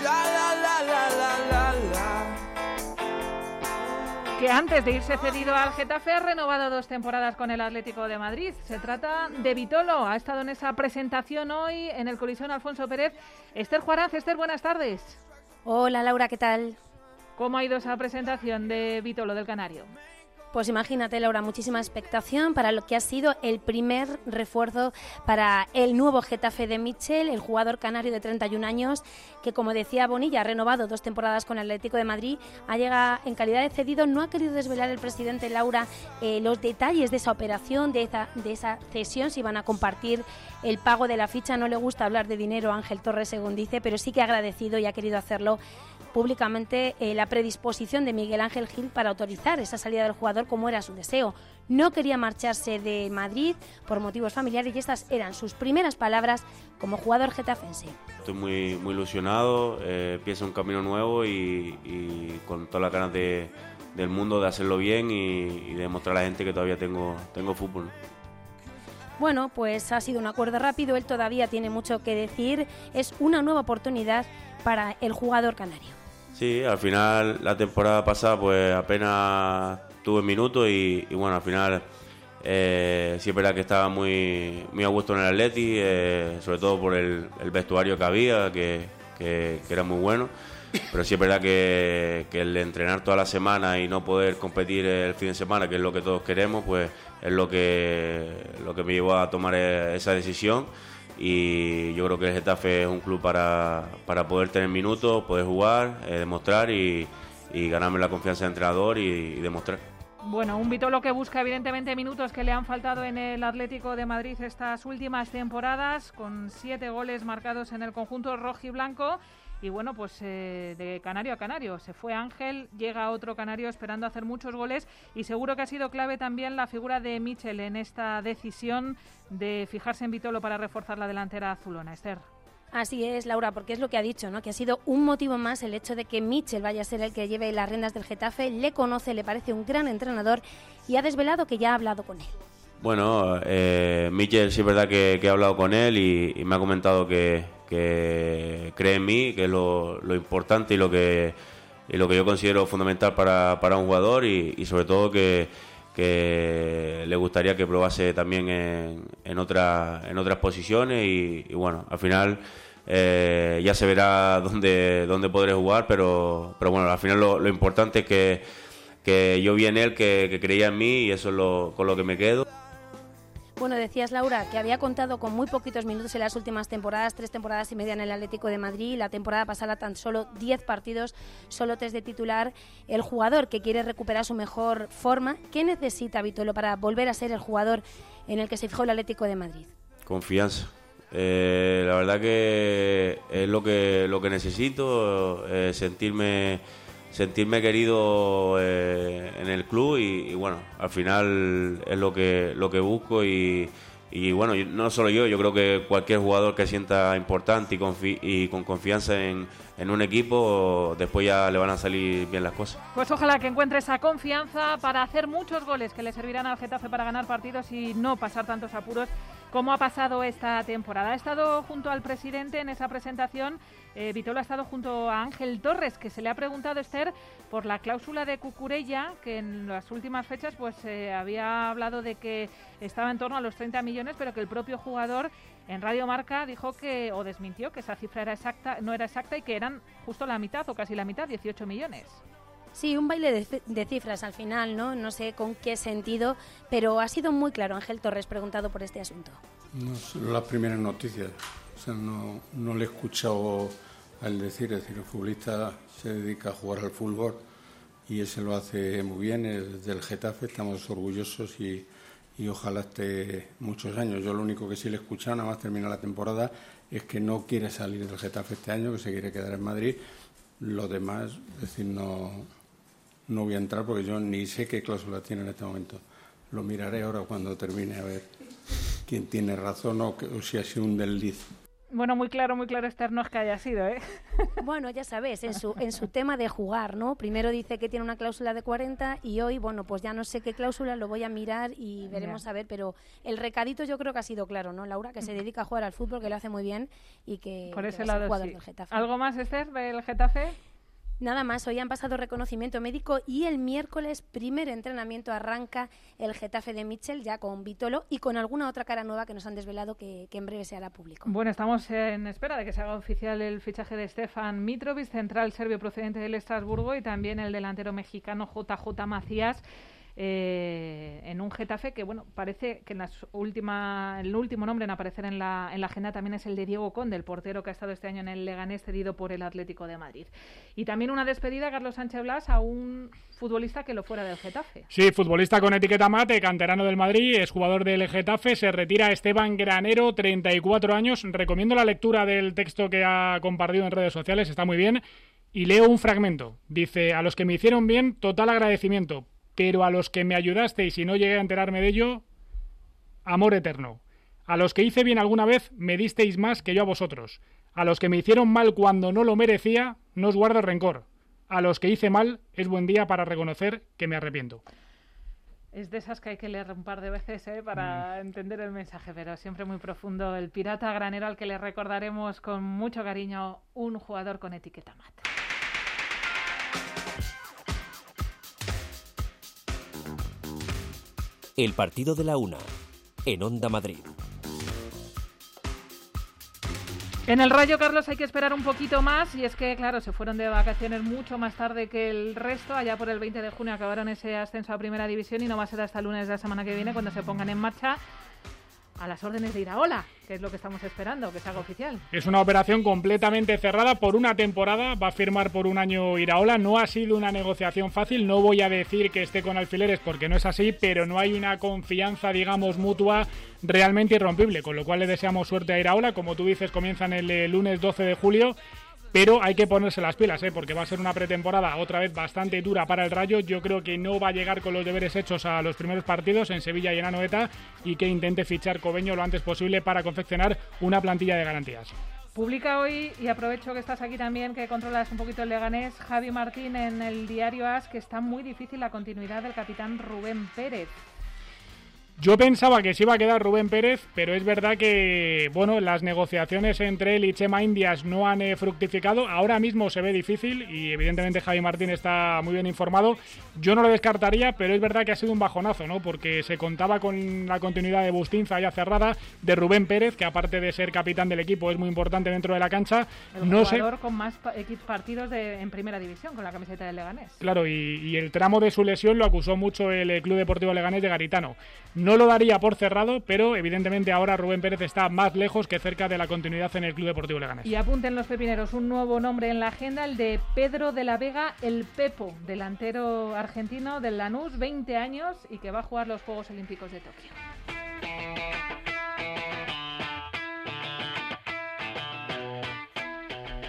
Que antes de irse cedido al Getafe ha renovado 2 temporadas con el Atlético de Madrid. Se trata de Vitolo. Ha estado en esa presentación hoy en el Coliseo Alfonso Pérez. Esther Juarán. Esther, buenas tardes. Hola Laura, ¿qué tal? ¿Cómo ha ido esa presentación de Vitolo del Canario? Pues imagínate, Laura, muchísima expectación para lo que ha sido el primer refuerzo para el nuevo Getafe de Mitchell, el jugador canario de 31 años, que, como decía Bonilla, ha renovado 2 temporadas con el Atlético de Madrid, ha llegado en calidad de cedido. No ha querido desvelar el presidente, Laura, los detalles de esa operación, de esa cesión, si van a compartir el pago de la ficha. No le gusta hablar de dinero a Ángel Torres, según dice, pero sí que ha agradecido y ha querido hacerlo públicamente la predisposición de Miguel Ángel Gil para autorizar esa salida del jugador, como era su deseo. No quería marcharse de Madrid por motivos familiares y estas eran sus primeras palabras como jugador getafense. Estoy muy ilusionado, empieza un camino nuevo y con todas las ganas del mundo de hacerlo bien y demostrar a la gente que todavía tengo fútbol. Bueno, pues ha sido un acuerdo rápido, él todavía tiene mucho que decir, es una nueva oportunidad para el jugador canario. Sí, al final la temporada pasada pues apenas tuve minutos y bueno, al final sí es verdad que estaba muy a gusto en el Atleti, sobre todo por el vestuario que había, que era muy bueno, pero sí es verdad que el de entrenar toda la semana y no poder competir el fin de semana, que es lo que todos queremos, pues es lo que me llevó a tomar esa decisión. Y yo creo que el Getafe es un club para poder tener minutos, poder jugar, demostrar y ganarme la confianza del entrenador y demostrar. Bueno, un Vitolo que busca evidentemente minutos que le han faltado en el Atlético de Madrid estas últimas temporadas, con 7 goles marcados en el conjunto rojiblanco. Y bueno, pues de canario a canario. Se fue Ángel, llega otro canario esperando hacer muchos goles, y seguro que ha sido clave también la figura de Mitchell en esta decisión de fijarse en Vitolo para reforzar la delantera azulona. Esther. Así es, Laura, porque es lo que ha dicho, ¿no? Que ha sido un motivo más el hecho de que Mitchell vaya a ser el que lleve las riendas del Getafe. Le conoce, le parece un gran entrenador y ha desvelado que ya ha hablado con él. Bueno, Mitchell sí es verdad que he hablado con él y me ha comentado que cree en mí, que es lo importante y lo que yo considero fundamental para un jugador y sobre todo que le gustaría que probase también en otras posiciones y bueno, al final ya se verá dónde podré jugar, pero bueno, al final lo importante es que yo vi en él que creía en mí y eso es con lo que me quedo. Bueno, decías, Laura, que había contado con muy poquitos minutos en las últimas temporadas, 3 temporadas y media en el Atlético de Madrid, la temporada pasada tan solo 10 partidos, solo 3 de titular. El jugador que quiere recuperar su mejor forma, ¿qué necesita Vitolo para volver a ser el jugador en el que se fijó el Atlético de Madrid? Confianza. La verdad que es lo que necesito, sentirme querido en el club y bueno, al final es lo que busco y bueno, no solo yo creo que cualquier jugador que sienta importante y con confianza en un equipo, después ya le van a salir bien las cosas. Pues ojalá que encuentre esa confianza para hacer muchos goles que le servirán al Getafe para ganar partidos y no pasar tantos apuros cómo ha pasado esta temporada. Ha estado junto al presidente en esa presentación. Vitolo ha estado junto a Ángel Torres, que se le ha preguntado, Esther, por la cláusula de Cucurella, que en las últimas fechas pues había hablado de que estaba en torno a los 30 millones, pero que el propio jugador en Radio Marca dijo que, o desmintió, que esa cifra no era exacta y que eran justo la mitad o casi la mitad, 18 millones. Sí, un baile de cifras al final, ¿no? No sé con qué sentido, pero ha sido muy claro Ángel Torres preguntado por este asunto. No son las primeras noticias, o sea, no le he escuchado a él decir, el futbolista se dedica a jugar al fútbol y ese lo hace muy bien, es del Getafe, estamos orgullosos y ojalá esté muchos años. Yo lo único que sí le he escuchado, nada más terminar la temporada, es que no quiere salir del Getafe este año, que se quiere quedar en Madrid. Lo demás, es decir, no voy a entrar porque yo ni sé qué cláusula tiene en este momento. Lo miraré ahora cuando termine a ver quién tiene razón o si ha sido un desliz. Bueno, muy claro, Esther, no es que haya sido, ¿eh? Bueno, ya sabes, en su tema de jugar, ¿no? Primero dice que tiene una cláusula de 40 y hoy, bueno, pues ya no sé qué cláusula, lo voy a mirar y veremos a ver, pero el recadito yo creo que ha sido claro, ¿no, Laura? Que se dedica a jugar al fútbol, que lo hace muy bien y que por ese que lado, jugador sí. del Getafe. ¿Algo más, Esther, del Getafe? Nada más, hoy han pasado reconocimiento médico y el miércoles primer entrenamiento arranca el Getafe de Mitchell, ya con Vitolo y con alguna otra cara nueva que nos han desvelado que en breve se hará público. Bueno, estamos en espera de que se haga oficial el fichaje de Stefan Mitrovic, central serbio procedente del Estrasburgo, y también el delantero mexicano JJ Macías, en un Getafe que, bueno, parece que el último nombre en aparecer en la agenda también es el de Diego Conde, el portero que ha estado este año en el Leganés, cedido por el Atlético de Madrid. Y también una despedida, Carlos Sánchez Blas, a un futbolista que lo fuera del Getafe. Sí, futbolista con etiqueta mate, canterano del Madrid, es jugador del Getafe, se retira Esteban Granero, 34 años. Recomiendo la lectura del texto que ha compartido en redes sociales, está muy bien. Y leo un fragmento. Dice: a los que me hicieron bien, total agradecimiento. Pero a los que me ayudasteis y no llegué a enterarme de ello, amor eterno. A los que hice bien alguna vez, me disteis más que yo a vosotros. A los que me hicieron mal cuando no lo merecía, no os guardo rencor. A los que hice mal, es buen día para reconocer que me arrepiento. Es de esas que hay que leer un par de veces para entender el mensaje, pero siempre muy profundo. El pirata Granero, al que le recordaremos con mucho cariño, un jugador con etiqueta mate. El partido de la una, en Onda Madrid. En el Rayo, Carlos, hay que esperar un poquito más, y es que, claro, se fueron de vacaciones mucho más tarde que el resto. Allá por el 20 de junio acabaron ese ascenso a Primera División y no va a ser hasta el lunes de la semana que viene cuando se pongan en marcha a las órdenes de Iraola, que es lo que estamos esperando, que se haga oficial. Es una operación completamente cerrada por una temporada, va a firmar por un año Iraola, no ha sido una negociación fácil, no voy a decir que esté con alfileres porque no es así, pero no hay una confianza, digamos, mutua realmente irrompible, con lo cual le deseamos suerte a Iraola. Como tú dices, comienzan el lunes 12 de julio, pero hay que ponerse las pilas, porque va a ser una pretemporada otra vez bastante dura para el Rayo. Yo creo que no va a llegar con los deberes hechos a los primeros partidos en Sevilla y en Anoeta, y que intente fichar Cobeño lo antes posible para confeccionar una plantilla de garantías. Publica hoy, y aprovecho que estás aquí también, que controlas un poquito el Leganés, Javi Martín, en el diario AS, que está muy difícil la continuidad del capitán Rubén Pérez. Yo pensaba que se iba a quedar Rubén Pérez, pero es verdad que, bueno, las negociaciones entre él y Chema Indias no han fructificado. Ahora mismo se ve difícil y evidentemente Javi Martín está muy bien informado. Yo no lo descartaría, pero es verdad que ha sido un bajonazo, ¿no? Porque se contaba con la continuidad de Bustinza ya cerrada, de Rubén Pérez, que aparte de ser capitán del equipo es muy importante dentro de la cancha. El jugador con más partidos en Primera División con la camiseta del Leganés. Claro, y el tramo de su lesión lo acusó mucho el Club Deportivo Leganés de Garitano. No lo daría por cerrado, pero evidentemente ahora Rubén Pérez está más lejos que cerca de la continuidad en el Club Deportivo Leganés. Y apunten los pepineros, un nuevo nombre en la agenda, el de Pedro de la Vega, el Pepo, delantero argentino del Lanús, 20 años, y que va a jugar los Juegos Olímpicos de Tokio.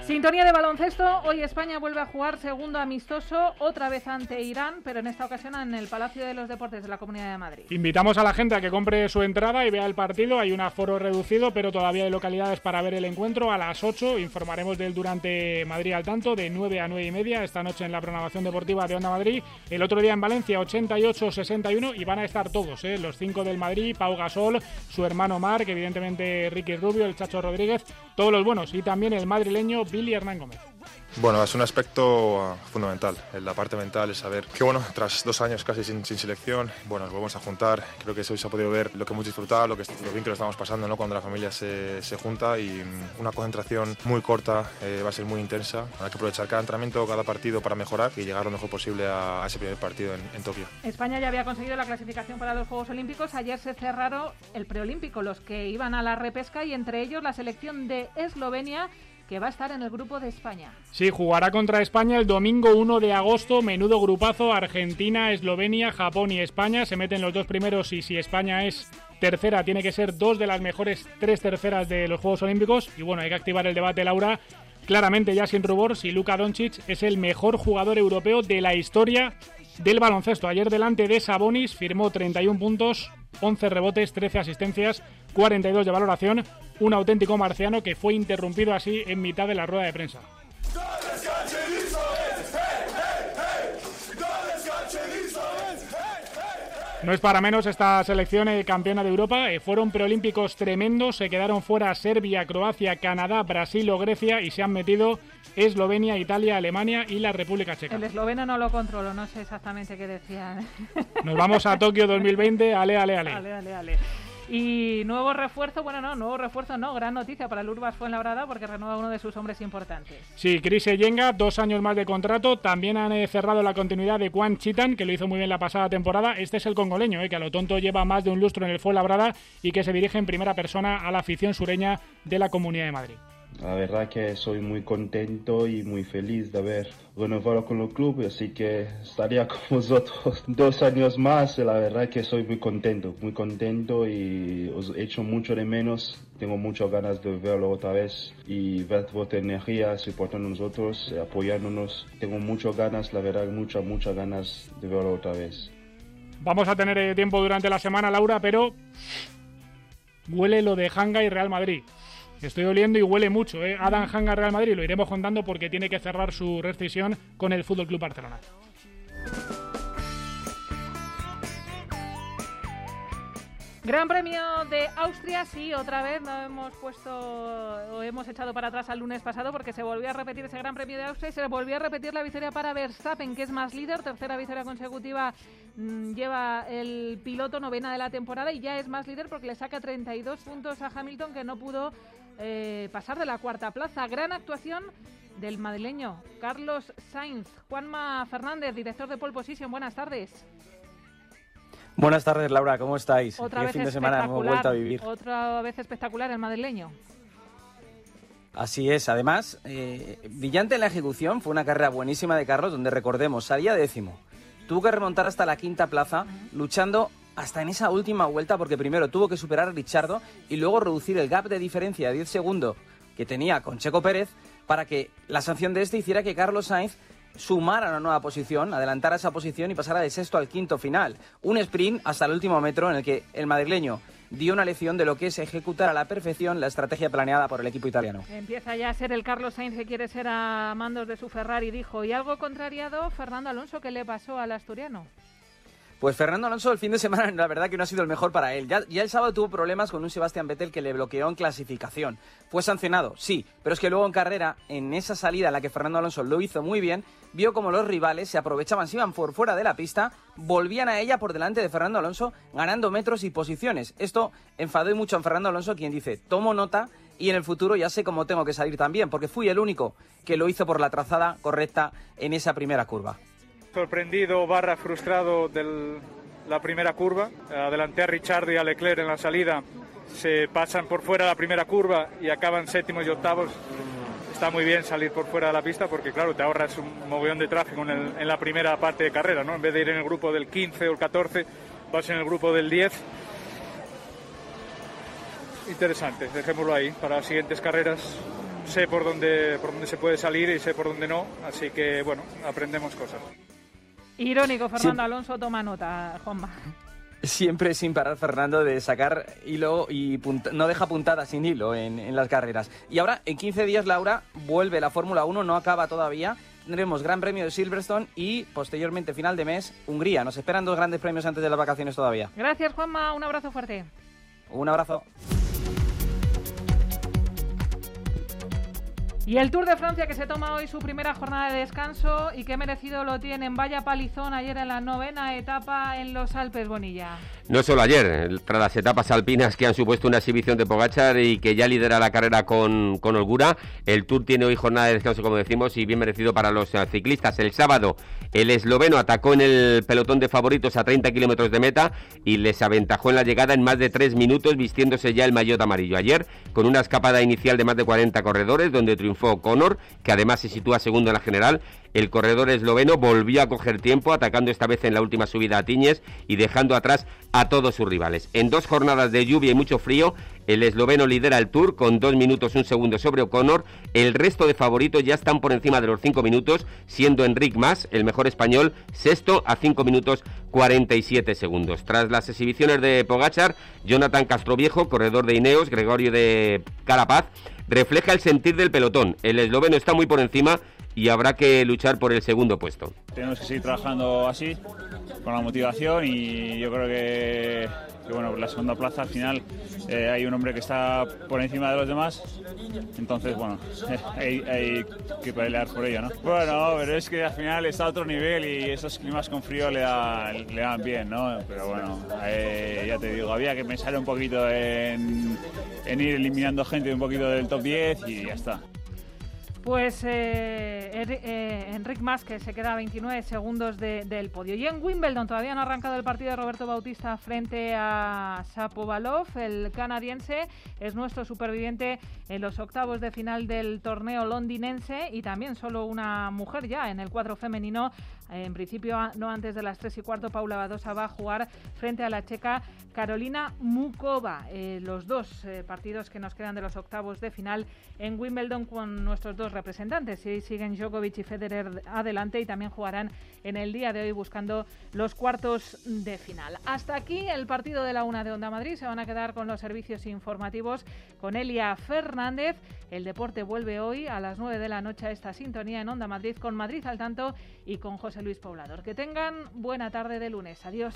Sintonía de baloncesto. Hoy España vuelve a jugar segundo amistoso, otra vez ante Irán, pero en esta ocasión en el Palacio de los Deportes de la Comunidad de Madrid. Invitamos a la gente a que compre su entrada y vea el partido. Hay un aforo reducido, pero todavía hay localidades para ver el encuentro. A las 8 informaremos de él durante Madrid al tanto, de 9 a 9 y media, esta noche en la programación deportiva de Onda Madrid. El otro día en Valencia, 88-61, y van a estar todos, los 5 del Madrid, Pau Gasol, su hermano Marc, evidentemente Ricky Rubio, el Chacho Rodríguez, todos los buenos, y también el madrileño Billy Hernán Gómez. Bueno, es un aspecto fundamental, la parte mental, es saber que bueno, tras 2 años casi sin selección, bueno, nos volvemos a juntar, creo que hoy se ha podido ver lo que hemos disfrutado, lo bien que lo estamos pasando, ¿no? Cuando la familia se junta, y una concentración muy corta, va a ser muy intensa, hay que aprovechar cada entrenamiento, cada partido para mejorar y llegar lo mejor posible a ese primer partido en Tokio. España ya había conseguido la clasificación para los Juegos Olímpicos, ayer se cerraron el preolímpico, los que iban a la repesca, y entre ellos la selección de Eslovenia, que va a estar en el grupo de España. Sí, jugará contra España el domingo 1 de agosto, menudo grupazo, Argentina, Eslovenia, Japón y España, se meten los 2 primeros, y si España es tercera, tiene que ser 2 de las mejores 3 terceras de los Juegos Olímpicos, y bueno, hay que activar el debate, Laura, claramente ya sin rubor, si Luka Doncic es el mejor jugador europeo de la historia del baloncesto. Ayer delante de Sabonis firmó 31 puntos, 11 rebotes, 13 asistencias, 42 de valoración, un auténtico marciano que fue interrumpido así en mitad de la rueda de prensa. No es para menos esta selección campeona de Europa, fueron preolímpicos tremendos, se quedaron fuera Serbia, Croacia, Canadá, Brasil o Grecia, y se han metido Eslovenia, Italia, Alemania y la República Checa. El esloveno no lo controlo, no sé exactamente qué decían. Nos vamos a Tokio 2020, ale. Ale. Y nuevo refuerzo, gran noticia para el Urbas Fuenlabrada, porque renueva uno de sus hombres importantes. Sí, Chris Eyenga, 2 años más de contrato. También han cerrado la continuidad de Juan Chitan, que lo hizo muy bien la pasada temporada. Este es el congoleño, que a lo tonto lleva más de un lustro en el Fuenlabrada y que se dirige en primera persona a la afición sureña de la Comunidad de Madrid. La verdad que soy muy contento y muy feliz de haber renovado con el club, así que estaría con vosotros 2 años más. La verdad que soy muy contento y os echo mucho de menos. Tengo muchas ganas de verlo otra vez y ver vuestra energía soportando nosotros, apoyándonos. Tengo muchas ganas, la verdad, muchas ganas de verlo otra vez. Vamos a tener tiempo durante la semana, Laura, pero huele lo de Hanga y Real Madrid. Estoy oliendo y huele mucho, Adam Hanga, Real Madrid, lo iremos contando porque tiene que cerrar su rescisión con el FC Barcelona. Gran Premio de Austria, sí, otra vez hemos echado para atrás al lunes pasado porque se volvió a repetir ese Gran Premio de Austria y se volvió a repetir la victoria para Verstappen, que es más líder, tercera victoria consecutiva lleva el piloto, 9ª de la temporada, y ya es más líder porque le saca 32 puntos a Hamilton, que no pudo pasar de la 4ª plaza. Gran actuación del madrileño Carlos Sainz. Juanma Fernández, director de Pole Position, buenas tardes. Buenas tardes, Laura, ¿cómo estáis? Otra vez fin de semana hemos vuelto a vivir. Otra vez espectacular el madrileño. Así es, además, brillante en la ejecución, fue una carrera buenísima de Carlos, donde recordemos, salía 10º. Tuvo que remontar hasta la 5ª plaza, luchando hasta en esa última vuelta, porque primero tuvo que superar a Ricciardo y luego reducir el gap de diferencia de 10 segundos que tenía con Checo Pérez, para que la sanción de este hiciera que Carlos Sainz sumara una nueva posición, adelantara esa posición y pasara de 6º al 5º final. Un sprint hasta el último metro en el que el madrileño dio una lección de lo que es ejecutar a la perfección la estrategia planeada por el equipo italiano. Empieza ya a ser el Carlos Sainz que quiere ser a mandos de su Ferrari, dijo. Y algo contrariado, Fernando Alonso, ¿qué le pasó al asturiano? Pues Fernando Alonso el fin de semana la verdad que no ha sido el mejor para él. Ya el sábado tuvo problemas con un Sebastian Vettel que le bloqueó en clasificación. Fue sancionado, sí, pero es que luego en carrera, en esa salida en la que Fernando Alonso lo hizo muy bien, vio como los rivales se aprovechaban, se iban por fuera de la pista, volvían a ella por delante de Fernando Alonso, ganando metros y posiciones. Esto enfadó mucho a Fernando Alonso, quien dice, tomo nota y en el futuro ya sé cómo tengo que salir también, porque fui el único que lo hizo por la trazada correcta en esa primera curva. Sorprendido / frustrado de la primera curva. Adelanté a Ricciardo y a Leclerc en la salida. Se pasan por fuera la primera curva y acaban 7º y 8º. Está muy bien salir por fuera de la pista porque, claro, te ahorras un mogollón de tráfico en la primera parte de carrera, ¿no? En vez de ir en el grupo del 15 o el 14, vas en el grupo del 10. Interesante, dejémoslo ahí para las siguientes carreras. sé por dónde se puede salir y sé por dónde no, así que bueno, aprendemos cosas. Irónico, Fernando Alonso toma nota, Juanma. Siempre sin parar Fernando de sacar hilo y no deja puntada sin hilo en las carreras. Y ahora, en 15 días, Laura, vuelve la Fórmula 1, no acaba todavía. Tendremos Gran Premio de Silverstone y, posteriormente, final de mes, Hungría. Nos esperan 2 grandes premios antes de las vacaciones todavía. Gracias, Juanma. Un abrazo fuerte. Un abrazo. Y el Tour de Francia, que se toma hoy su primera jornada de descanso y que merecido lo tienen. Vaya palizón ayer en la 9ª etapa en los Alpes, Bonilla. No solo ayer, tras las etapas alpinas que han supuesto una exhibición de Pogačar y que ya lidera la carrera con holgura, el Tour tiene hoy jornada de descanso, como decimos, y bien merecido para los ciclistas. El sábado, el esloveno atacó en el pelotón de favoritos a 30 kilómetros de meta y les aventajó en la llegada en más de 3 minutos, vistiéndose ya el maillot amarillo. Ayer, con una escapada inicial de más de 40 corredores, donde triunfó Connor, que además se sitúa segundo en la general, el corredor esloveno volvió a coger tiempo, atacando esta vez en la última subida a Tiñes y dejando atrás a todos sus rivales. En 2 jornadas de lluvia y mucho frío, el esloveno lidera el Tour con 2 minutos 1 segundo sobre O'Connor. El resto de favoritos ya están por encima de los 5 minutos, siendo Enric Mas, el mejor español, sexto a 5 minutos 47 segundos. Tras las exhibiciones de Pogačar, Jonathan Castroviejo, corredor de Ineos, Gregorio de Carapaz, refleja el sentir del pelotón. El esloveno está muy por encima y habrá que luchar por el segundo puesto. Tenemos que seguir trabajando así, con la motivación, y yo creo que bueno, la segunda plaza al final hay un hombre que está por encima de los demás, entonces bueno, hay que pelear por ello, ¿no? Bueno, pero es que al final está a otro nivel y esos climas con frío le dan bien, ¿no? Pero bueno, ya te digo, había que pensar un poquito en ir eliminando gente un poquito del top 10 y ya está. Pues Enric Mas, que se queda a 29 segundos del podio. Y en Wimbledon todavía no ha arrancado el partido de Roberto Bautista frente a Shapovalov. El canadiense es nuestro superviviente en los octavos de final del torneo londinense, y también solo una mujer ya en el cuadro femenino. En principio, no antes de las 3:15, Paula Badosa va a jugar frente a la checa Karolina Mukova. Los 2 partidos que nos quedan de los octavos de final en Wimbledon con nuestros 2 representantes. Y siguen Djokovic y Federer adelante, y también jugarán en el día de hoy buscando los cuartos de final. Hasta aquí el partido de la 1 de Onda Madrid. Se van a quedar con los servicios informativos con Elia Fernández. El deporte vuelve hoy a las 9 de la noche a esta sintonía en Onda Madrid, con Madrid al tanto y con José Luis Poblador. Que tengan buena tarde de lunes. Adiós.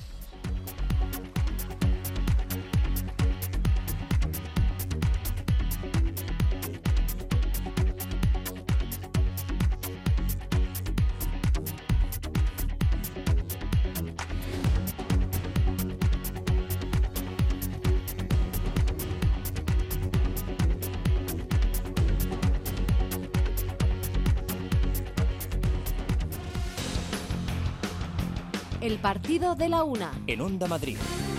El partido de la 1 en Onda Madrid.